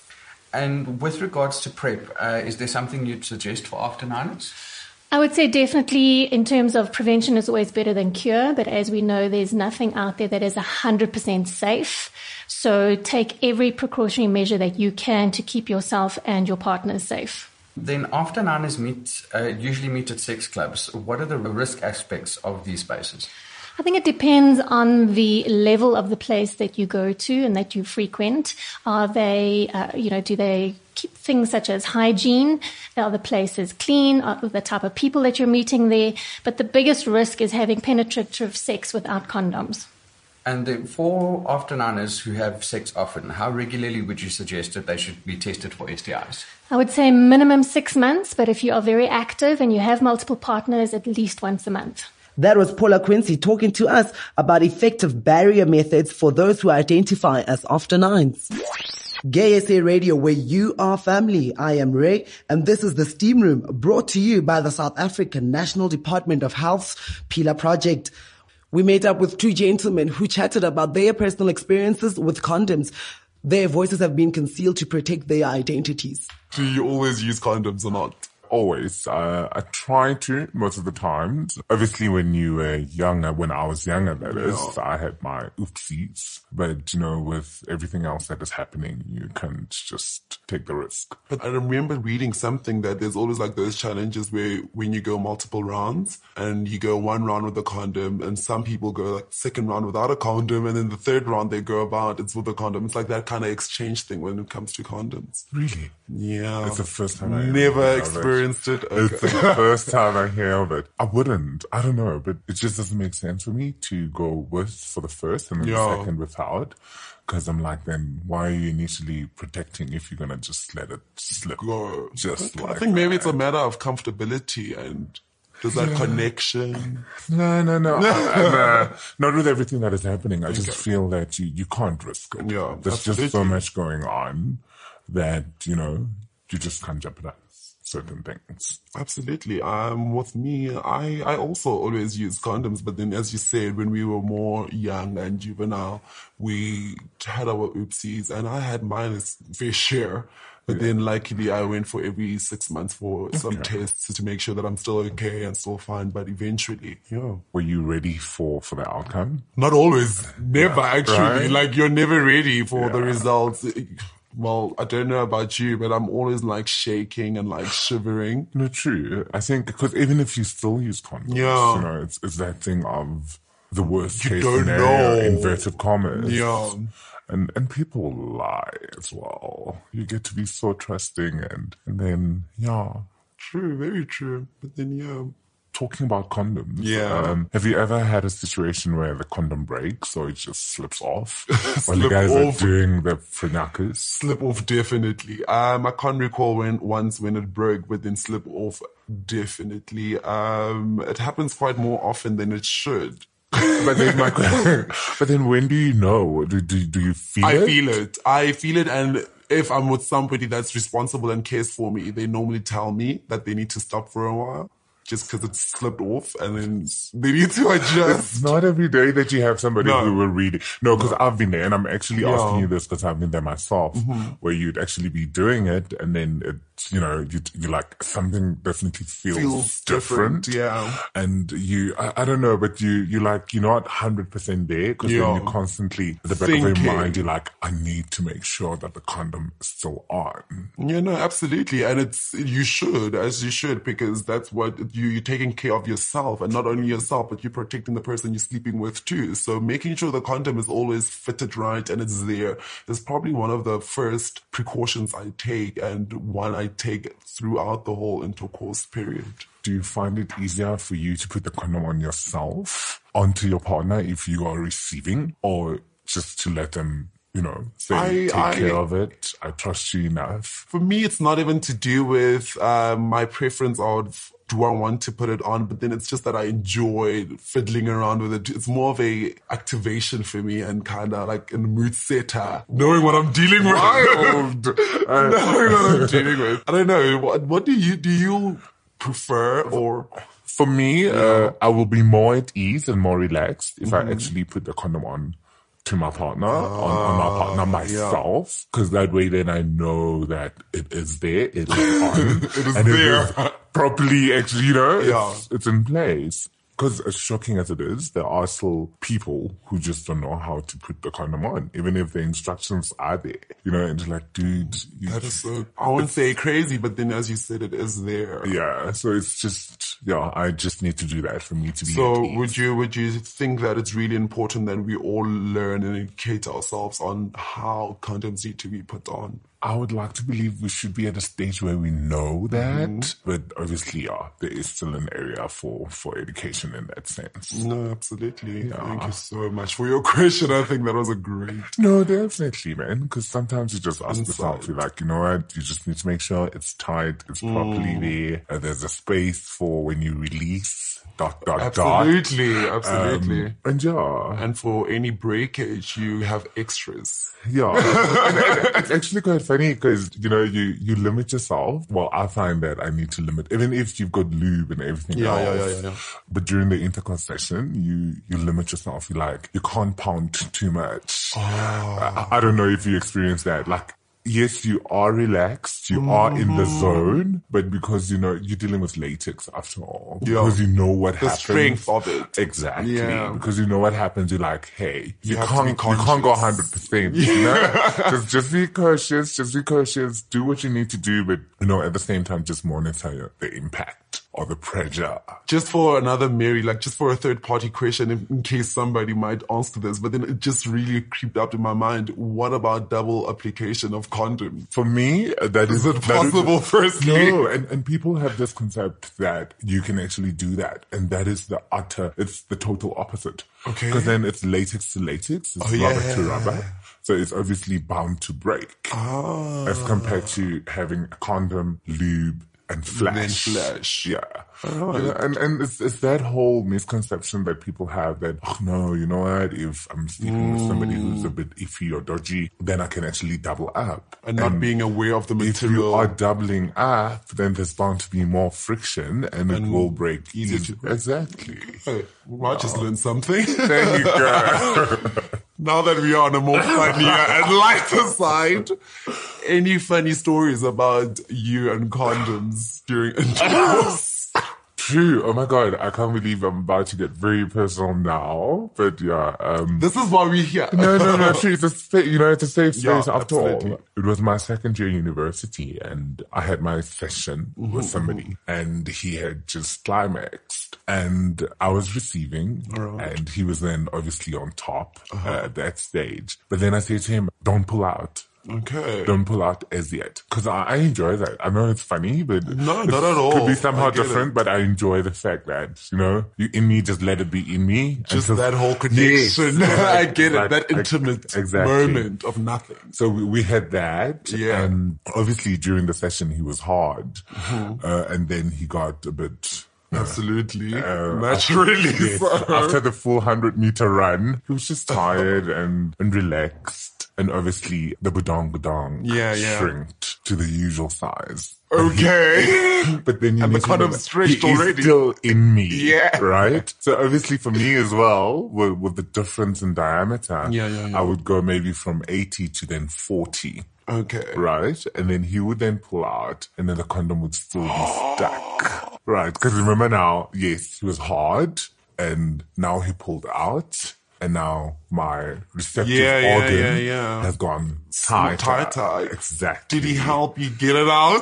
And with regards to PrEP, uh, is there something you'd suggest for after niners? I would say definitely in terms of prevention is always better than cure, but as we know, there's nothing out there that is one hundred percent safe. So take every precautionary measure that you can to keep yourself and your partner safe. Then after niners meet, uh, usually meet at sex clubs. What are the risk aspects of these spaces? I think it depends on the level of the place that you go to and that you frequent. Are they, uh, you know, do they keep things such as hygiene? Are the places clean? Are the type of people that you're meeting there? But the biggest risk is having penetrative sex without condoms. And then for after niners who have sex often, how regularly would you suggest that they should be tested for S T Is? I would say minimum six months, but if you are very active and you have multiple partners, at least once a month. That was Paula Quincy talking to us about effective barrier methods for those who identify as after nines. Gay S A Radio, where you are family. I am Ray, and this is the Steam Room, brought to you by the South African National Department of Health's PILA project. We met up with two gentlemen who chatted about their personal experiences with condoms. Their voices have been concealed to protect their identities. Do you always use condoms or not? Always. Uh, I try to most of the time. Obviously, when you were younger, when I was younger, that Yeah. is, I had my oopsies. But, you know, with everything else that is happening, you can't just take the risk. But I remember reading something that there's always like those challenges where when you go multiple rounds and you go one round with a condom and some people go like second round without a condom and then the third round they go about it's with a condom. It's like that kind of exchange thing when it comes to condoms. Really? Yeah. It's the first time I never hear of experienced it. It's Okay. the first time I hear of it. I wouldn't. I don't know, but it just doesn't make sense for me to go with for the first and then Yeah. the second without. Because I'm like, then why are you initially protecting if you're going to just let it slip? Go. Just I like think maybe that. it's a matter of comfortability and there's that Yeah. connection. No, no, no. I, I'm, uh, not with everything that is happening. I just Okay. feel that you, you can't risk it. Yeah, There's just so absolutely. much going on that, you know, you just can't jeopardize certain things. Absolutely. Um, with me, I, I also always use condoms, but then as you said, when we were more young and juvenile, we had our oopsies and I had mine as fair share. But then luckily I went for every six months for some Okay. tests to make sure that I'm still okay and still fine. But eventually, yeah. Were you ready for, for the outcome? Not always. Never, actually. Right? Like, you're never ready for the Yeah. results. Well, I don't know about you, but I'm always like shaking and like shivering. No, true. I think because even if you still use condoms, Yeah. you know, it's, it's that thing of the worst You case don't scenario, know. inverted commas. Yeah. And, and people lie as well. You get to be so trusting and, and then, yeah. True, very true. But then, yeah. Talking about condoms. Yeah. Um, have you ever had a situation where the condom breaks or it just slips off? While you Slip guys off. are doing the frenakas? Slip off, definitely. Um, I can't recall when once when it broke, but then slip off, definitely. Um, it happens quite more often than it should. But then, my, but then when do you know? Do, do, do you feel I it? feel it. I feel it, and if I'm with somebody that's responsible and cares for me, they normally tell me that they need to stop for a while. Just because it's slipped off and then they need to adjust. It's not every day that you have somebody No. who will read it. No, because I've been there and I'm actually Yeah. asking you this because I've been there myself Mhm. where you'd actually be doing it and then it, you know, you you like something definitely feels, Feels different. different, yeah. And you, I, I don't know, but you, you like, you're not one hundred percent there because Yeah. then you're constantly at the back of Thinking. your mind, you're like, I need to make sure that the condom is still on. Yeah, no, absolutely. And it's, you should, as you should, because that's what you, you're taking care of yourself and not only yourself, but you're protecting the person you're sleeping with too. So making sure the condom is always fitted right and it's there is probably one of the first precautions I take and one I take throughout the whole intercourse period. Do you find it easier for you to put the condom on yourself, onto your partner if you are receiving, or just to let them you know, say, I- take I- care of it. I trust you enough. For me, it's not even to do with uh, my preference of do I want to put it on, but then it's just that I enjoy fiddling around with it. It's more of a activation for me and kind of like a mood setter, knowing what I'm dealing with. Wild. knowing what I'm dealing with. I don't know. What, what do you do? You prefer or? For me, uh, I will be more at ease and more relaxed if Mhm. I actually put the condom on to my partner, on, on my partner myself, because that way then I know that it is there, it is on, It is and there. it is properly, actually, you know, Yeah. it's, it's in place. Because as shocking as it is, there are still people who just don't know how to put the condom on, even if the instructions are there. You know, and it's like, dude, you, That is so, I won't say crazy, but then as you said, it is there. yeah. So it's just, yeah, I just need to do that for me to be. So at ease. would you would you think that it's really important that we all learn and educate ourselves on how condoms need to be put on? I would like to believe we should be at a stage where we know that, Mhm. but obviously, yeah, there is still an area for, for education in that sense. No, absolutely. Thank you so much for your question. I think that was a great. No, definitely, man. Because sometimes you just ask yourself, Insight. you're like, you know what? You just need to make sure it's tight, it's properly Mm. there. Uh, there's a space for when you release. Dot dot Absolutely, dot. absolutely. Um, and yeah, And for any breakage, you have extras. yeah. And- and it's actually quite funny because you know you you limit yourself. Well, I find that I need to limit, even if you've got lube and everything Yeah, else. yeah, yeah, yeah, yeah. But during the intercourse session, you you limit yourself. You like you can't pound too much. Oh. I, I don't know if you experience that. Like, yes, you are relaxed, you are in the Mhm. zone, but because, you know, you're dealing with latex after all. Yeah. Because you know what The happens. strength of it. Exactly. Yeah. Because you know what happens, you're like, hey, you, You have to can't, be you can't go one hundred percent, you know? Yeah. just, just be cautious, just be cautious, do what you need to do, but, you know, at the same time, just monitor your, the impact or the pressure. Just for another Mary, like just for a third party question, in, in case somebody might ask this, but then it just really creeped up in my mind. What about double application of condom? For me, uh, that Is is it that is- possible, firstly? No, and, and people have this concept that you can actually do that, and that is the utter, it's the total opposite. Okay. Because then it's latex to latex, it's Oh, yeah. rubber to rubber, so it's obviously bound to break. Ah. As compared to having a condom, lube, and flash. Then flash. Yeah. Alright. You know, and and it's, it's that whole misconception that people have that, oh no, you know what, if I'm sleeping with somebody who's a bit iffy or dodgy, then I can actually double up. And not being aware of the If you material. are doubling up, then there's bound to be more friction and, it will break easier easy. to- Exactly. Hey, well, I just learned something. There you go. Now that we are on a more funnier and lighter side, any funny stories about you and condoms during intercourse? True. Oh my God. I can't believe I'm about to get very personal now. But yeah. Um, This is why we're here. no, no, no. True. It's a spa- you know, it's a safe space Yeah, after absolutely. all. It was my second year in university and I had my session Mm-hmm, with somebody and he had just climaxed and I was receiving Alright. and he was then obviously on top Uh-huh. uh, at that stage. But then I said to him, don't pull out. Okay. Don't pull out as yet. Cause I, I enjoy that. I know it's funny, but No, it not at all. could be somehow I get different, it. but I enjoy the fact that, you know, you in me, just let it be in me. Just until- that whole Yes. connection. I get it. Like, That intimate exactly. moment of nothing. So we, we had that. Yeah. And obviously during the session, he was hard. Mhm. Uh, and then he got a bit, Absolutely. uh, Naturally. After, yes, so. after the full hundred meter run, he was just tired and, and relaxed. And obviously the budong budong Yeah, yeah. shrinked to the usual size. But he- Okay. But then you And need the to know condom that stretched he is already. still in me. Yeah. Right? So obviously for me as well, with, with the difference in diameter, Yeah, yeah, yeah. I would go maybe from eighty to then forty. Okay. Right? And then he would then pull out and then the condom would still be stuck. Right? Because remember now, yes, he was hard and now he pulled out and now my receptive Yeah, yeah, organ yeah, yeah. has gone tighter. Tighter. Exactly. Did he help you get it out?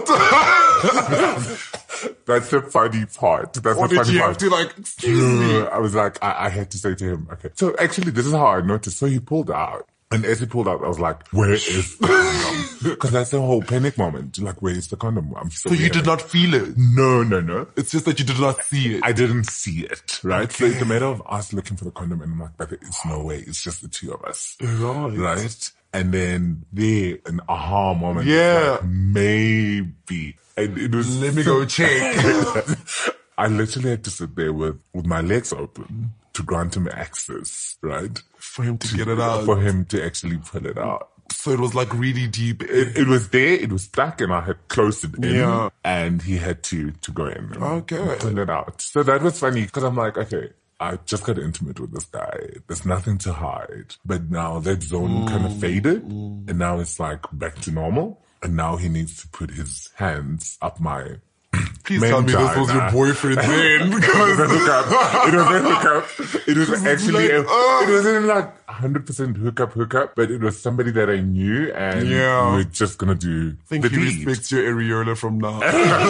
That's the funny part. That's Or the did funny you part. have to like, excuse me? I was like, I, I had to say to him, okay. So actually, this is how I noticed. So he pulled out. And as he pulled out, I was like, where is the condom? Because that's the whole panic moment. Like, where is the condom? I'm so So you weird. did not feel it? No, no, no. It's just that you did not see it. I didn't see it, right? So it's a matter of us looking for the condom and I'm like, but it's no way. It's just the two of us. Right. Right? And then there, an aha moment. Yeah. Like, maybe. And it was. Let me go check. I literally had to sit there with, with my legs open to grant him access, right? For him to, to get it out. For him to actually pull it out. So it was like really deep. It, it was there, it was stuck, and I had closed it in. Yeah. And he had to, to go in and okay. pull it out. So that was funny, because I'm like, okay, I just got intimate with this guy. There's nothing to hide. But now that zone Mm. kind of faded, mm. and now it's like back to normal. And now he needs to put his hands up my... Please tell me this was your boyfriend then. It was a hookup. It was a hookup. It was actually, a, it wasn't like one hundred percent hookup hookup, but it was somebody that I knew, and yeah. we we're just gonna do I think the he deed. respects your areola from now.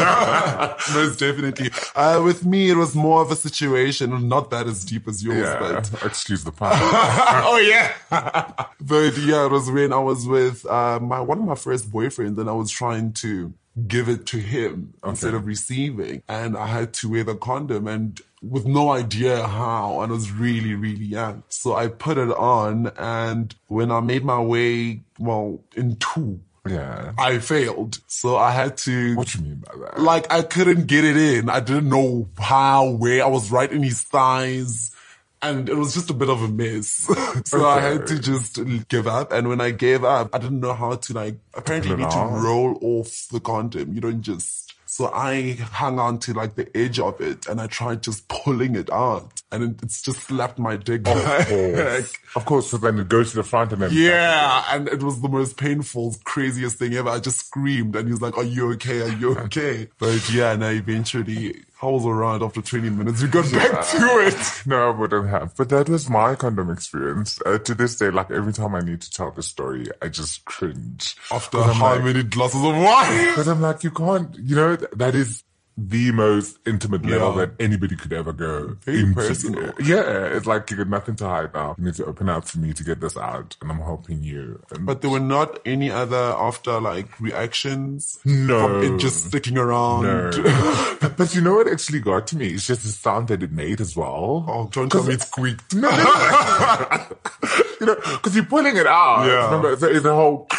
Most definitely. Uh, with me, it was more of a situation, not that as deep as yours, Yeah, but... excuse the pun. Oh yeah. But yeah, it was when I was with uh, my one of my first boyfriends, and I was trying to give it to him okay. instead of receiving. And I had to wear the condom, and with no idea how, and I was really, really young. So I put it on, and when I made my way, well, in two, yeah, I failed. So I had to... What you mean by that? Like, I couldn't get it in. I didn't know how, where. I was right in his thighs. And it was just a bit of a mess. So okay. I had to just give up. And when I gave up, I didn't know how to, like, apparently you need to roll off the condom. You don't just... So I hung on to, like, the edge of it, and I tried just pulling it out. And it, it's just slapped my dick. Of course. Of course, so then it goes to the front and then... Yeah, and it was the most painful, craziest thing ever. I just screamed, and he was like, are you okay? Are you okay? But yeah, no, eventually... I was around after twenty minutes. We got yeah. back to it. No, I wouldn't have. But that was my condom experience. Uh, to this day, like every time I need to tell the story, I just cringe. After how like, many glasses of wine? Because I'm like, you can't, you know, that is the most intimate yeah. level that anybody could ever go. Very into. personal. Yeah, it's like you got nothing to hide now. You need to open up to me to get this out, and I'm helping you. And but there were not any other after like reactions? No. From it just sticking around? No. but, but you know what actually got to me? It's just the sound that it made as well. Oh, don't tell me it squeaked. No, no, no. You know, because you're pulling it out. Yeah. Remember, it's a whole...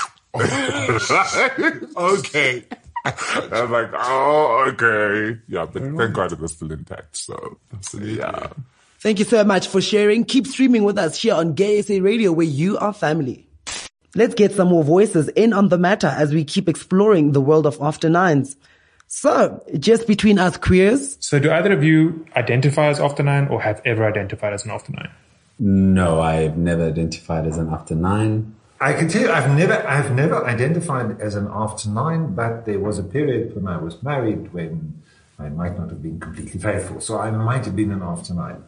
Okay. I was like, oh, okay. Yeah, but thank God it was still intact, so. Absolutely. Yeah. Thank you so much for sharing. Keep streaming with us here on Gay S A Radio, where you are family. Let's get some more voices in on the matter as we keep exploring the world of After Nines. So, just between us queers. So do either of you identify as After Nine or have ever identified as an After Nine? No, I've never identified as an After Nine. I can tell you, I've never, I've never identified as an after nine, but there was a period when I was married when I might not have been completely faithful. So I might have been an after nine.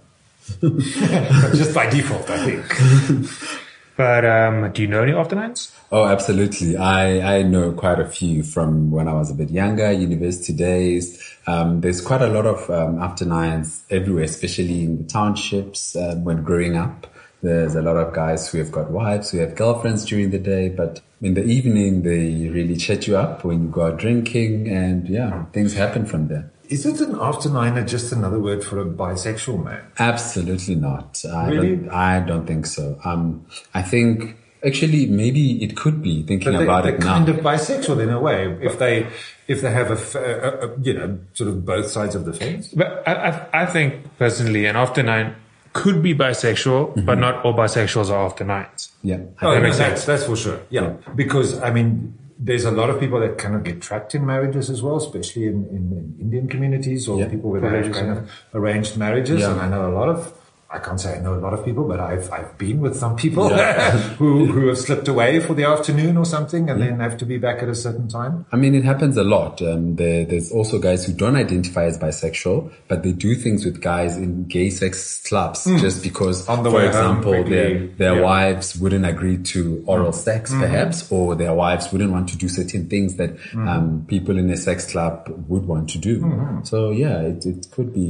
Just by default, I think. But um, do you know any after nines? Oh, absolutely. I, I know quite a few from when I was a bit younger, university days. Um, there's quite a lot of um, after nines everywhere, especially in the townships um, when growing up. There's a lot of guys who have got wives, who have girlfriends during the day, but in the evening, they really chat you up when you go out drinking, and yeah, things happen from there. Is it an after niner just another word for a bisexual man? Absolutely not. I Really? don't, I don't think so. Um, I think actually maybe it could be thinking But they, about they're it now. kind of bisexual in a way, if they, if they have a, f- a- a- you know, sort of both sides of the fence. But I, I, I think personally, an after nine could be bisexual, mm-hmm. but not all bisexuals are after nines. Yeah. Oh, that no, makes that's, sense. that's for sure. Yeah. Because, I mean, there's a lot of people that kind of get trapped in marriages as well, especially in, in, in Indian communities or Yeah. people where they have Religious, kind yeah. of arranged marriages. Yeah. And I know a lot of, I can't say I know a lot of people, but I've, I've been with some people Yeah. who, who have slipped away for the afternoon or something and then have to be back at a certain time. I mean, it happens a lot. Um, there, there's also guys who don't identify as bisexual, but they do things with guys in gay sex clubs Mm. just because, On the for way example, home their, quickly. their Yeah. wives wouldn't agree to oral sex, Mhm. perhaps, or their wives wouldn't want to do certain things that Mhm. um, people in a sex club would want to do. Mhm. So, yeah, it, it could be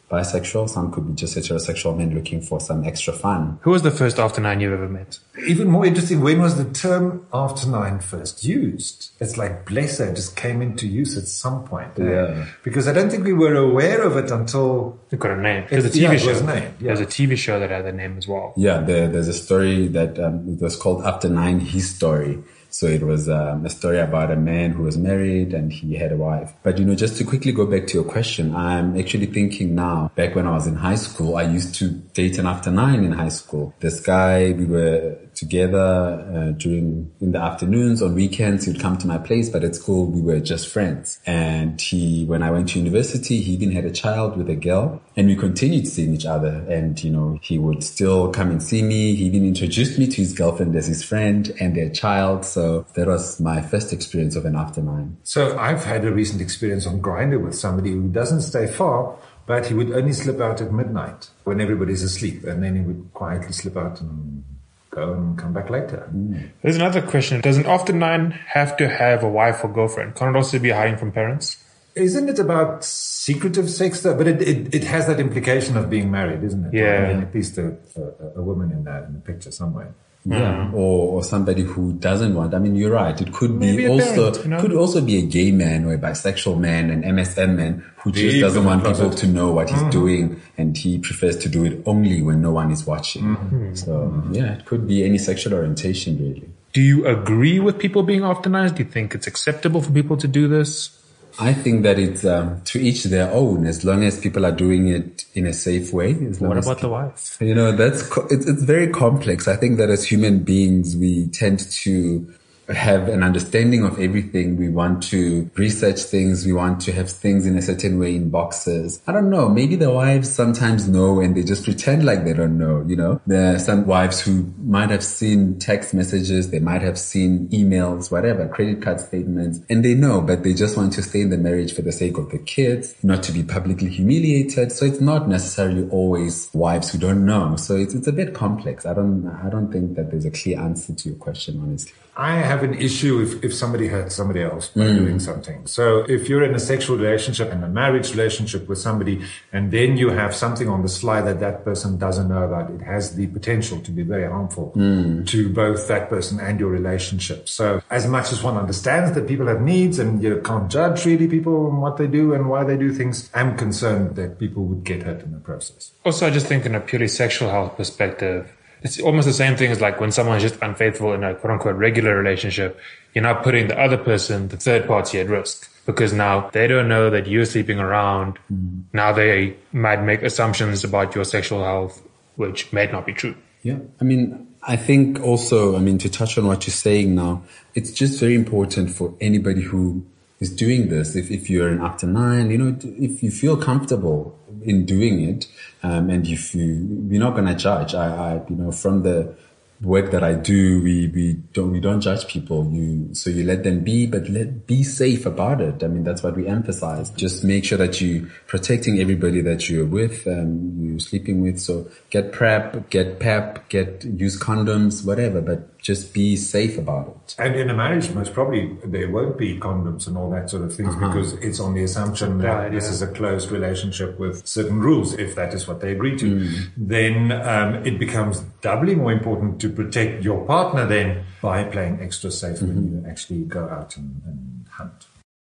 bisexual. Some could be just heterosexual men looking for some extra fun. Who was the first after nine you've ever met? Even more interesting, when was the term after nine first used? It's like blesser just came into use at some point. Eh? Yeah. Because I don't think we were aware of it until... It got a name. There's a T V yeah, show. It was named, yeah. There's a T V show that had the name as well. Yeah, there, there's a story that um, it was called After Nine, His Story. So it was um, a story about a man who was married and he had a wife. But, you know, just to quickly go back to your question, I'm actually thinking now, back when I was in high school, I used to date an after nine in high school. This guy, we were together uh, during, in the afternoons, on weekends, he'd come to my place, but at school we were just friends. And he, when I went to university, he even had a child with a girl and we continued seeing each other. And, you know, he would still come and see me. He even introduced me to his girlfriend as his friend and their child. So that was my first experience of an after nine. So I've had a recent experience on Grindr with somebody who doesn't stay far, but he would only slip out at midnight when everybody's asleep. And then he would quietly slip out and go and come back later. Mm. There's another question. Does an after nine have to have a wife or girlfriend? Can't it also be hiding from parents? Isn't it about secretive sex though? But it, it, it has that implication of being married, isn't it? Yeah. I mean, at least a, a, a woman in that in the picture somewhere. Yeah, mm. or or somebody who doesn't want. I mean, you're right. It could be Maybe a also parent, you know? could also be a gay man or a bisexual man, an M S M man who just Deep doesn't in the want people closet. to know what he's Mhm. doing, and he prefers to do it only when no one is watching. Mhm. So yeah, it could be any sexual orientation, really. Do you agree with people being after nines? Do you think it's acceptable for people to do this? I think that it's um, to each their own, as long as people are doing it in a safe way. As long What as about the wife? You know, that's co- it's, it's very complex. I think that as human beings, we tend to have an understanding of everything. We want to research things. We want to have things in a certain way in boxes. I don't know. Maybe the wives sometimes know and they just pretend like they don't know, you know. There are some wives who might have seen text messages. They might have seen emails, whatever, credit card statements, and they know, but they just want to stay in the marriage for the sake of the kids, not to be publicly humiliated. So it's not necessarily always wives who don't know. So it's, it's a bit complex. I don't, I don't think that there's a clear answer to your question, honestly. I have an issue if, if somebody hurts somebody else by Mm. doing something. So if you're in a sexual relationship and a marriage relationship with somebody, and then you have something on the sly that that person doesn't know about, it has the potential to be very harmful Mm. to both that person and your relationship. So as much as one understands that people have needs and you can't judge really people on what they do and why they do things, I'm concerned that people would get hurt in the process. Also, I just think in a purely sexual health perspective, it's almost the same thing as like when someone's just unfaithful in a quote unquote regular relationship, you're now putting the other person, the third party, at risk because now they don't know that you're sleeping around. Mm. Now they might make assumptions about your sexual health, which may not be true. Yeah. I mean, I think also, I mean, to touch on what you're saying now, it's just very important for anybody who is doing this. If, if you're an after nine, you know, if you feel comfortable in doing it, um, and if you, we're not going to judge. I, I, you know, from the work that I do, we, we don't, we don't judge people. You, so you let them be, but let, be safe about it. I mean, that's what we emphasize. Just make sure that you protecting everybody that you're with, um, you're sleeping with. So get PrEP, get PEP, get, use condoms, whatever, but just be safe about it. And in a marriage, most probably there won't be condoms and all that sort of things Uh-huh. because it's on the assumption that Right, this yeah. is a closed relationship with certain rules. If that is what they agree to, Mm. then um, it becomes doubly more important to protect your partner then by playing extra safe Mm-hmm. when you actually go out and, and hunt.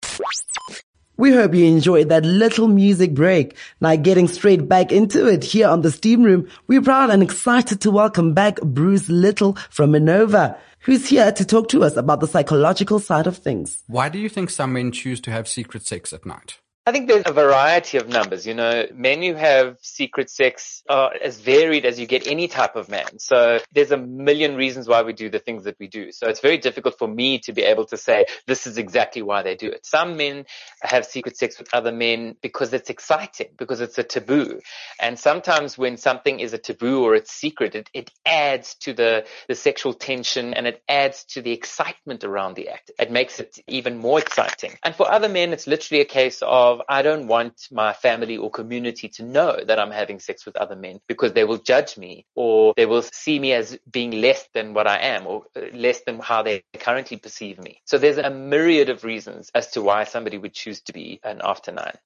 We hope you enjoyed that little music break. Now getting straight back into it here on the Steam Room, we're proud and excited to welcome back Bruce Little from Minova, who's here to talk to us about the psychological side of things. Why do you think some men choose to have secret sex at night? I think there's a variety of numbers. You know, men who have secret sex are as varied as you get any type of man. So there's a million reasons why we do the things that we do. So it's very difficult for me to be able to say this is exactly why they do it. Some men have secret sex with other men because it's exciting, because it's a taboo. And sometimes when something is a taboo or it's secret, it, it adds to the, the sexual tension and it adds to the excitement around the act. It makes it even more exciting. And for other men, it's literally a case of I don't want my family or community to know that I'm having sex with other men because they will judge me or they will see me as being less than what I am or less than how they currently perceive me. So there's a myriad of reasons as to why somebody would choose to be an after nine.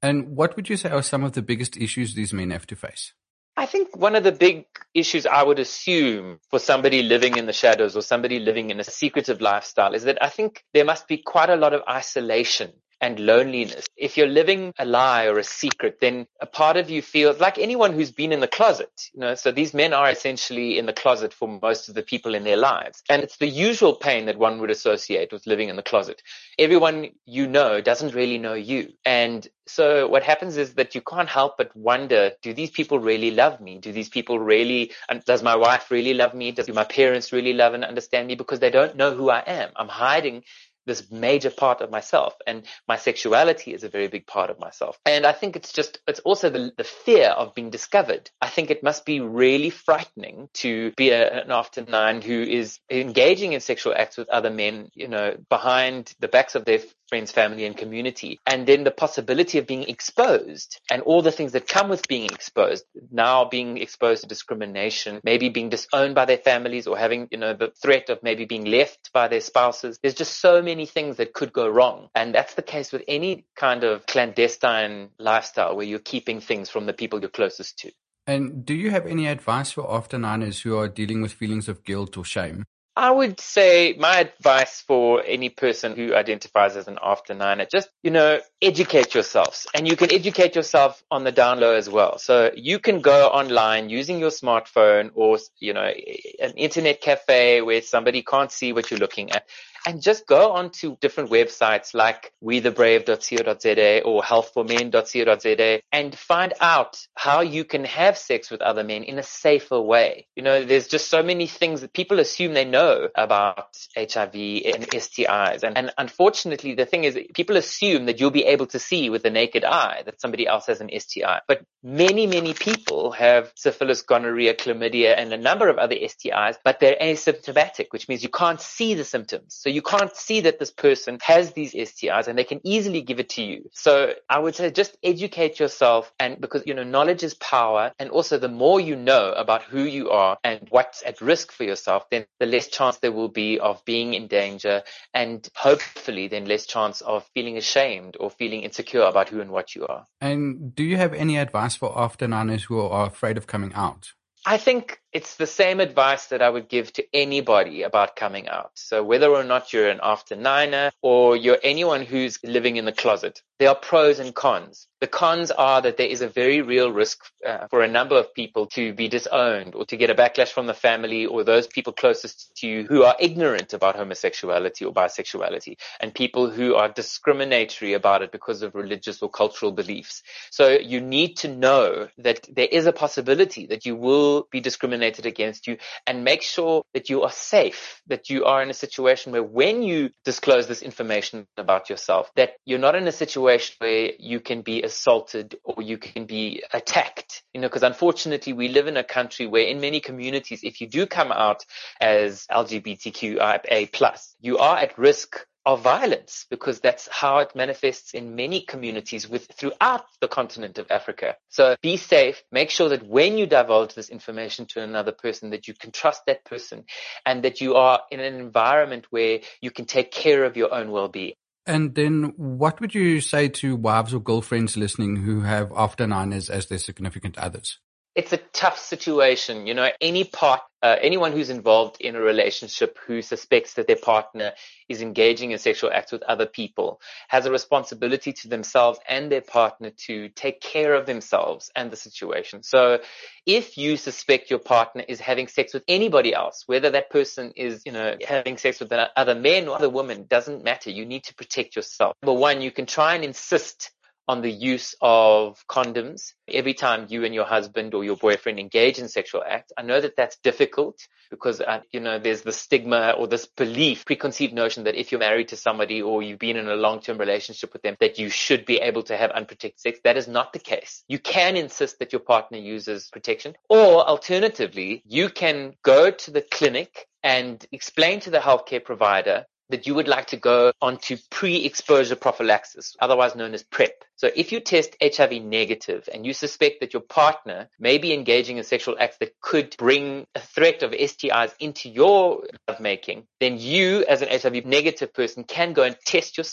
And what would you say are some of the biggest issues these men have to face? I think one of the big issues I would assume for somebody living in the shadows or somebody living in a secretive lifestyle is that I think there must be quite a lot of isolation and loneliness. If you're living a lie or a secret, then a part of you feels like anyone who's been in the closet, you know, so these men are essentially in the closet for most of the people in their lives. And it's the usual pain that one would associate with living in the closet. Everyone you know doesn't really know you. And so what happens is that you can't help but wonder, do these people really love me? Do these people really, and does my wife really love me? Does my parents really love and understand me? Because they don't know who I am. I'm hiding this major part of myself, and my sexuality is a very big part of myself. And I think it's just, it's also the, the fear of being discovered. I think it must be really frightening to be a, an after nine who is engaging in sexual acts with other men, you know, behind the backs of their friends, family, and community. And then the possibility of being exposed and all the things that come with being exposed, now being exposed to discrimination, maybe being disowned by their families or having, you know, the threat of maybe being left by their spouses. There's just so many many things that could go wrong. And that's the case with any kind of clandestine lifestyle where you're keeping things from the people you're closest to. And do you have any advice for after niners who are dealing with feelings of guilt or shame? I would say my advice for any person who identifies as an after niner, just, you know, educate yourselves. And you can educate yourself on the down low as well. So you can go online using your smartphone or, you know, an internet cafe where somebody can't see what you're looking at. And just go onto different websites like we the brave dot co dot za or health for men dot co dot za and find out how you can have sex with other men in a safer way. You know, there's just so many things that people assume they know about H I V and S T Is. And, and unfortunately, the thing is that people assume that you'll be able to see with the naked eye that somebody else has an S T I. But many, many people have syphilis, gonorrhea, chlamydia, and a number of other S T Is, but they're asymptomatic, which means you can't see the symptoms. So you can't see that this person has these S T Is and they can easily give it to you. So I would say just educate yourself, and because, you know, knowledge is power. And also the more you know about who you are and what's at risk for yourself, then the less chance there will be of being in danger, and hopefully then less chance of feeling ashamed or feeling insecure about who and what you are. And do you have any advice for after niners who are afraid of coming out? I think it's the same advice that I would give to anybody about coming out. So whether or not you're an after niner or you're anyone who's living in the closet, there are pros and cons. The cons are that there is a very real risk uh, for a number of people to be disowned or to get a backlash from the family or those people closest to you who are ignorant about homosexuality or bisexuality, and people who are discriminatory about it because of religious or cultural beliefs. So you need to know that there is a possibility that you will be discriminated against you, and make sure that you are safe, that you are in a situation where when you disclose this information about yourself, that you're not in a situation where you can be assaulted or you can be attacked. You know, because unfortunately we live in a country where in many communities, if you do come out as L G B T Q I A plus, you are at risk of violence, because that's how it manifests in many communities with throughout the continent of Africa. So be safe. Make sure that when you divulge this information to another person, that you can trust that person and that you are in an environment where you can take care of your own well-being. And then what would you say to wives or girlfriends listening who have after niners as their significant others? It's a tough situation. You know, any part, uh, anyone who's involved in a relationship who suspects that their partner is engaging in sexual acts with other people has a responsibility to themselves and their partner to take care of themselves and the situation. So if you suspect your partner is having sex with anybody else, whether that person is, you know, having sex with other men or other women, doesn't matter. You need to protect yourself. Number one, you can try and insist on the use of condoms every time you and your husband or your boyfriend engage in sexual acts. I know that that's difficult because, uh, you know, there's the stigma or this belief, preconceived notion that if you're married to somebody or you've been in a long-term relationship with them, that you should be able to have unprotected sex. That is not the case. You can insist that your partner uses protection, or alternatively, you can go to the clinic and explain to the healthcare provider that you would like to go onto pre-exposure prophylaxis, otherwise known as PrEP. So if you test H I V negative and you suspect that your partner may be engaging in sexual acts that could bring a threat of S T Is into your lovemaking, then you as an H I V negative person can go and test yourself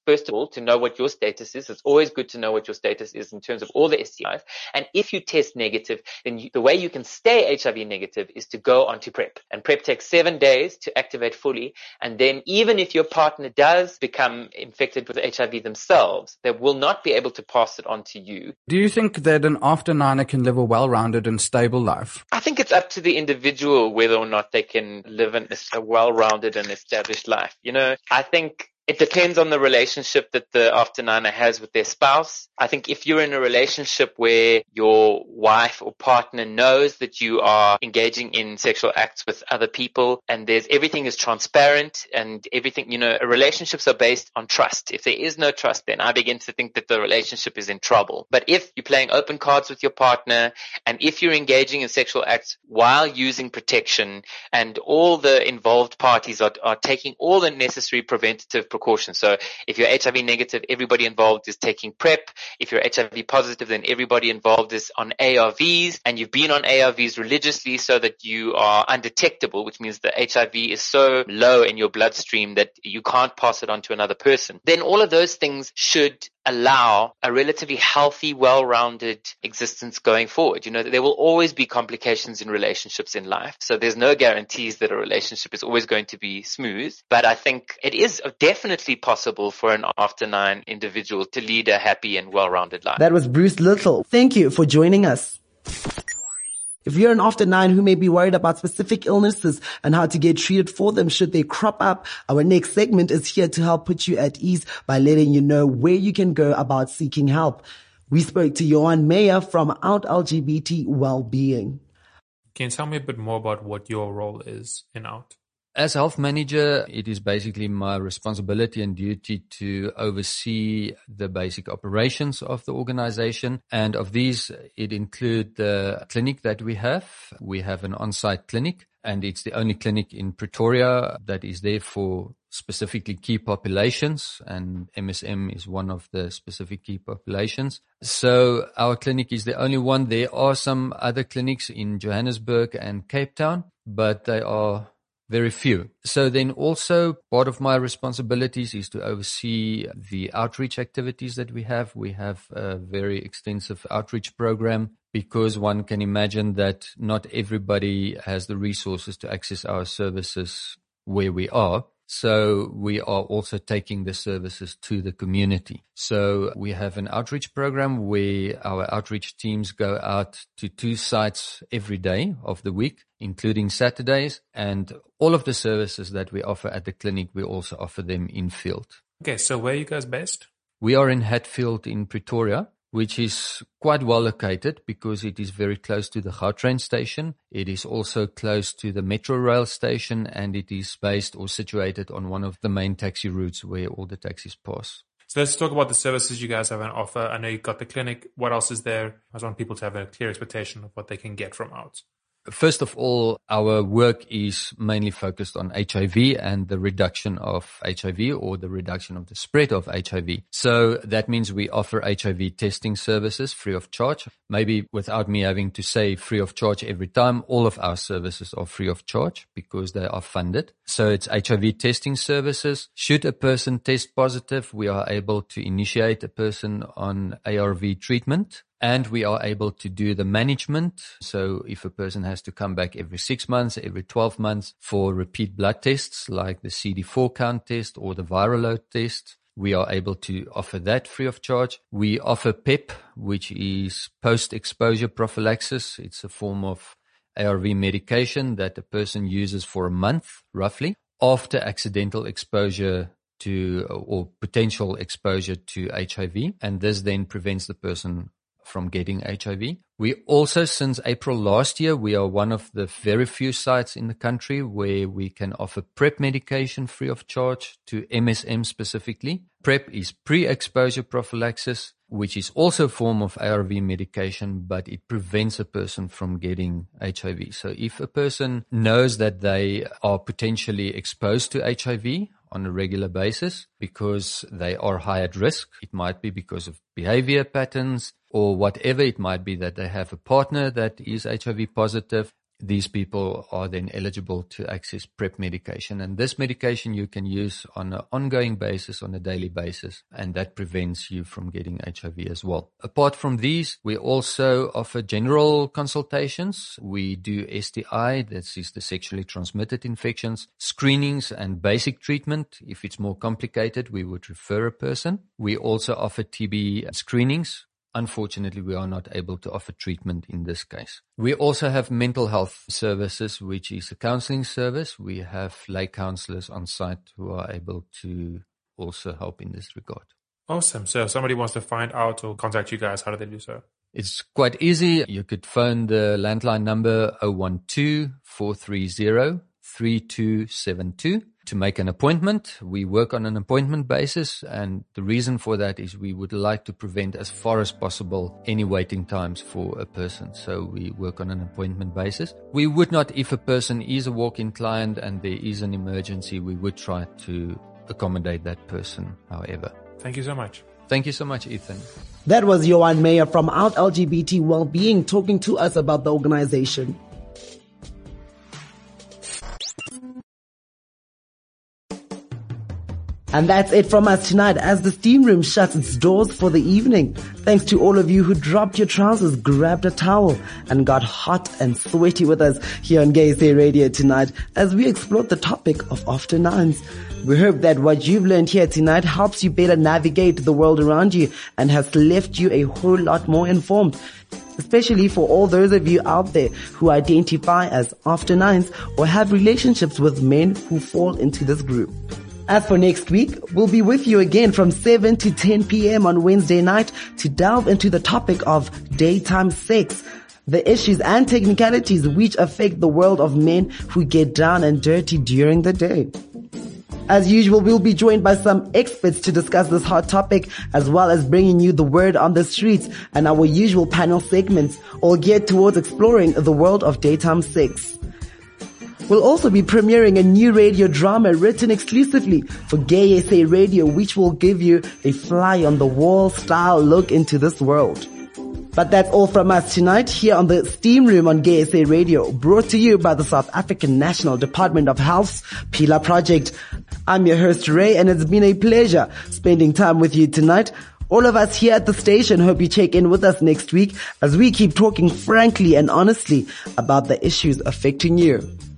first of all, to know what your status is. It's always good to know what your status is in terms of all the S T Is. And if you test negative, then you, the way you can stay H I V negative is to go onto PrEP. And PrEP takes seven days to activate fully. And then even if your partner does become infected with H I V themselves, they will not be able to pass it on to you. Do you think that an after niner can live a well-rounded and stable life? I think it's up to the individual whether or not they can live an, a well-rounded and established life. You know, I think it depends on the relationship that the after niner has with their spouse. I think if you're in a relationship where your wife or partner knows that you are engaging in sexual acts with other people and there's everything is transparent and everything, you know, relationships are based on trust. If there is no trust, then I begin to think that the relationship is in trouble. But if you're playing open cards with your partner and if you're engaging in sexual acts while using protection and all the involved parties are, are taking all the necessary preventative precautions. So if you're H I V negative, everybody involved is taking PrEP. If you're H I V positive, then everybody involved is on A R Vs, and you've been on A R Vs religiously so that you are undetectable, which means the H I V is so low in your bloodstream that you can't pass it on to another person. Then all of those things should allow a relatively healthy, well-rounded existence going forward. You know, there will always be complications in relationships in life. So there's no guarantees that a relationship is always going to be smooth. But I think it is definitely possible for an after nine individual to lead a happy and well-rounded life. That was Bruce Little. Thank you for joining us. If you're an after nine who may be worried about specific illnesses and how to get treated for them should they crop up, our next segment is here to help put you at ease by letting you know where you can go about seeking help. We spoke to Johan Meyer from Out L G B T Wellbeing. Can you tell me a bit more about what your role is in Out? As health manager, it is basically my responsibility and duty to oversee the basic operations of the organization. And of these, it includes the clinic that we have. We have an on-site clinic, and it's the only clinic in Pretoria that is there for specifically key populations, and M S M is one of the specific key populations. So our clinic is the only one. There are some other clinics in Johannesburg and Cape Town, but they are very few. So then also part of my responsibilities is to oversee the outreach activities that we have. We have a very extensive outreach program because one can imagine that not everybody has the resources to access our services where we are. So we are also taking the services to the community. So we have an outreach program where our outreach teams go out to two sites every day of the week, including Saturdays, and all of the services that we offer at the clinic, we also offer them in field. Okay, so where are you guys based? We are in Hatfield in Pretoria, which is quite well located because it is very close to the Gautrain station. It is also close to the Metro Rail station, and it is based or situated on one of the main taxi routes where all the taxis pass. So let's talk about the services you guys have on offer. I know you've got the clinic. What else is there? I just want people to have a clear expectation of what they can get from Out. First of all, our work is mainly focused on H I V and the reduction of H I V or the reduction of the spread of H I V. So that means we offer H I V testing services free of charge. Maybe without me having to say free of charge every time, all of our services are free of charge because they are funded. So it's H I V testing services. Should a person test positive, we are able to initiate a person on A R V treatment. And we are able to do the management. So if a person has to come back every six months, every twelve months for repeat blood tests like the C D four count test or the viral load test, we are able to offer that free of charge. We offer PEP, which is post-exposure prophylaxis. It's a form of A R V medication that a person uses for a month, roughly, after accidental exposure to or potential exposure to H I V. And this then prevents the person from getting H I V. We also, since April last year, we are one of the very few sites in the country where we can offer PrEP medication free of charge to M S M specifically. PrEP is pre-exposure prophylaxis, which is also a form of A R V medication, but it prevents a person from getting H I V. So if a person knows that they are potentially exposed to H I V on a regular basis because they are high at risk, it might be because of behavior patterns, or whatever it might be, that they have a partner that is H I V positive. these people are then eligible to access PrEP medication. And this medication you can use on an ongoing basis, on a daily basis, and that prevents you from getting H I V as well. Apart from these, we also offer general consultations. We do S T I, that is the sexually transmitted infections, screenings and basic treatment. If it's more complicated, we would refer a person. We also offer T B screenings. Unfortunately, we are not able to offer treatment in this case. We also have mental health services, which is a counseling service. We have lay counselors on site who are able to also help in this regard. Awesome. So if somebody wants to find out or contact you guys, how do they do so? It's quite easy. You could phone the landline number zero one two, four three zero, three two seven two. To make an appointment. We work on an appointment basis, and the reason for that is we would like to prevent as far as possible any waiting times for a person. So we work on an appointment basis. We would not, if a person is a walk-in client and there is an emergency, we would try to accommodate that person, however. Thank you so much. Thank you so much, Ethan. That was Johan Meyer from Out L G B T Wellbeing talking to us about the organization. And that's it from us tonight as the Steam Room shuts its doors for the evening. Thanks to all of you who dropped your trousers, grabbed a towel, and got hot and sweaty with us here on Gay S A Radio tonight as we explored the topic of After Nines. We hope that what you've learned here tonight helps you better navigate the world around you and has left you a whole lot more informed. Especially for all those of you out there who identify as After Nines or have relationships with men who fall into this group. As for next week, we'll be with you again from seven to ten p.m. on Wednesday night to delve into the topic of daytime sex, the issues and technicalities which affect the world of men who get down and dirty during the day. As usual, we'll be joined by some experts to discuss this hot topic, as well as bringing you the word on the streets and our usual panel segments, all geared towards exploring the world of daytime sex. We'll also be premiering a new radio drama written exclusively for Gay S A Radio, which will give you a fly-on-the-wall style look into this world. But that's all from us tonight here on the Steam Room on Gay S A Radio, brought to you by the South African National Department of Health's PILA Project. I'm your host, Ray, and it's been a pleasure spending time with you tonight. All of us here at the station hope you check in with us next week as we keep talking frankly and honestly about the issues affecting you.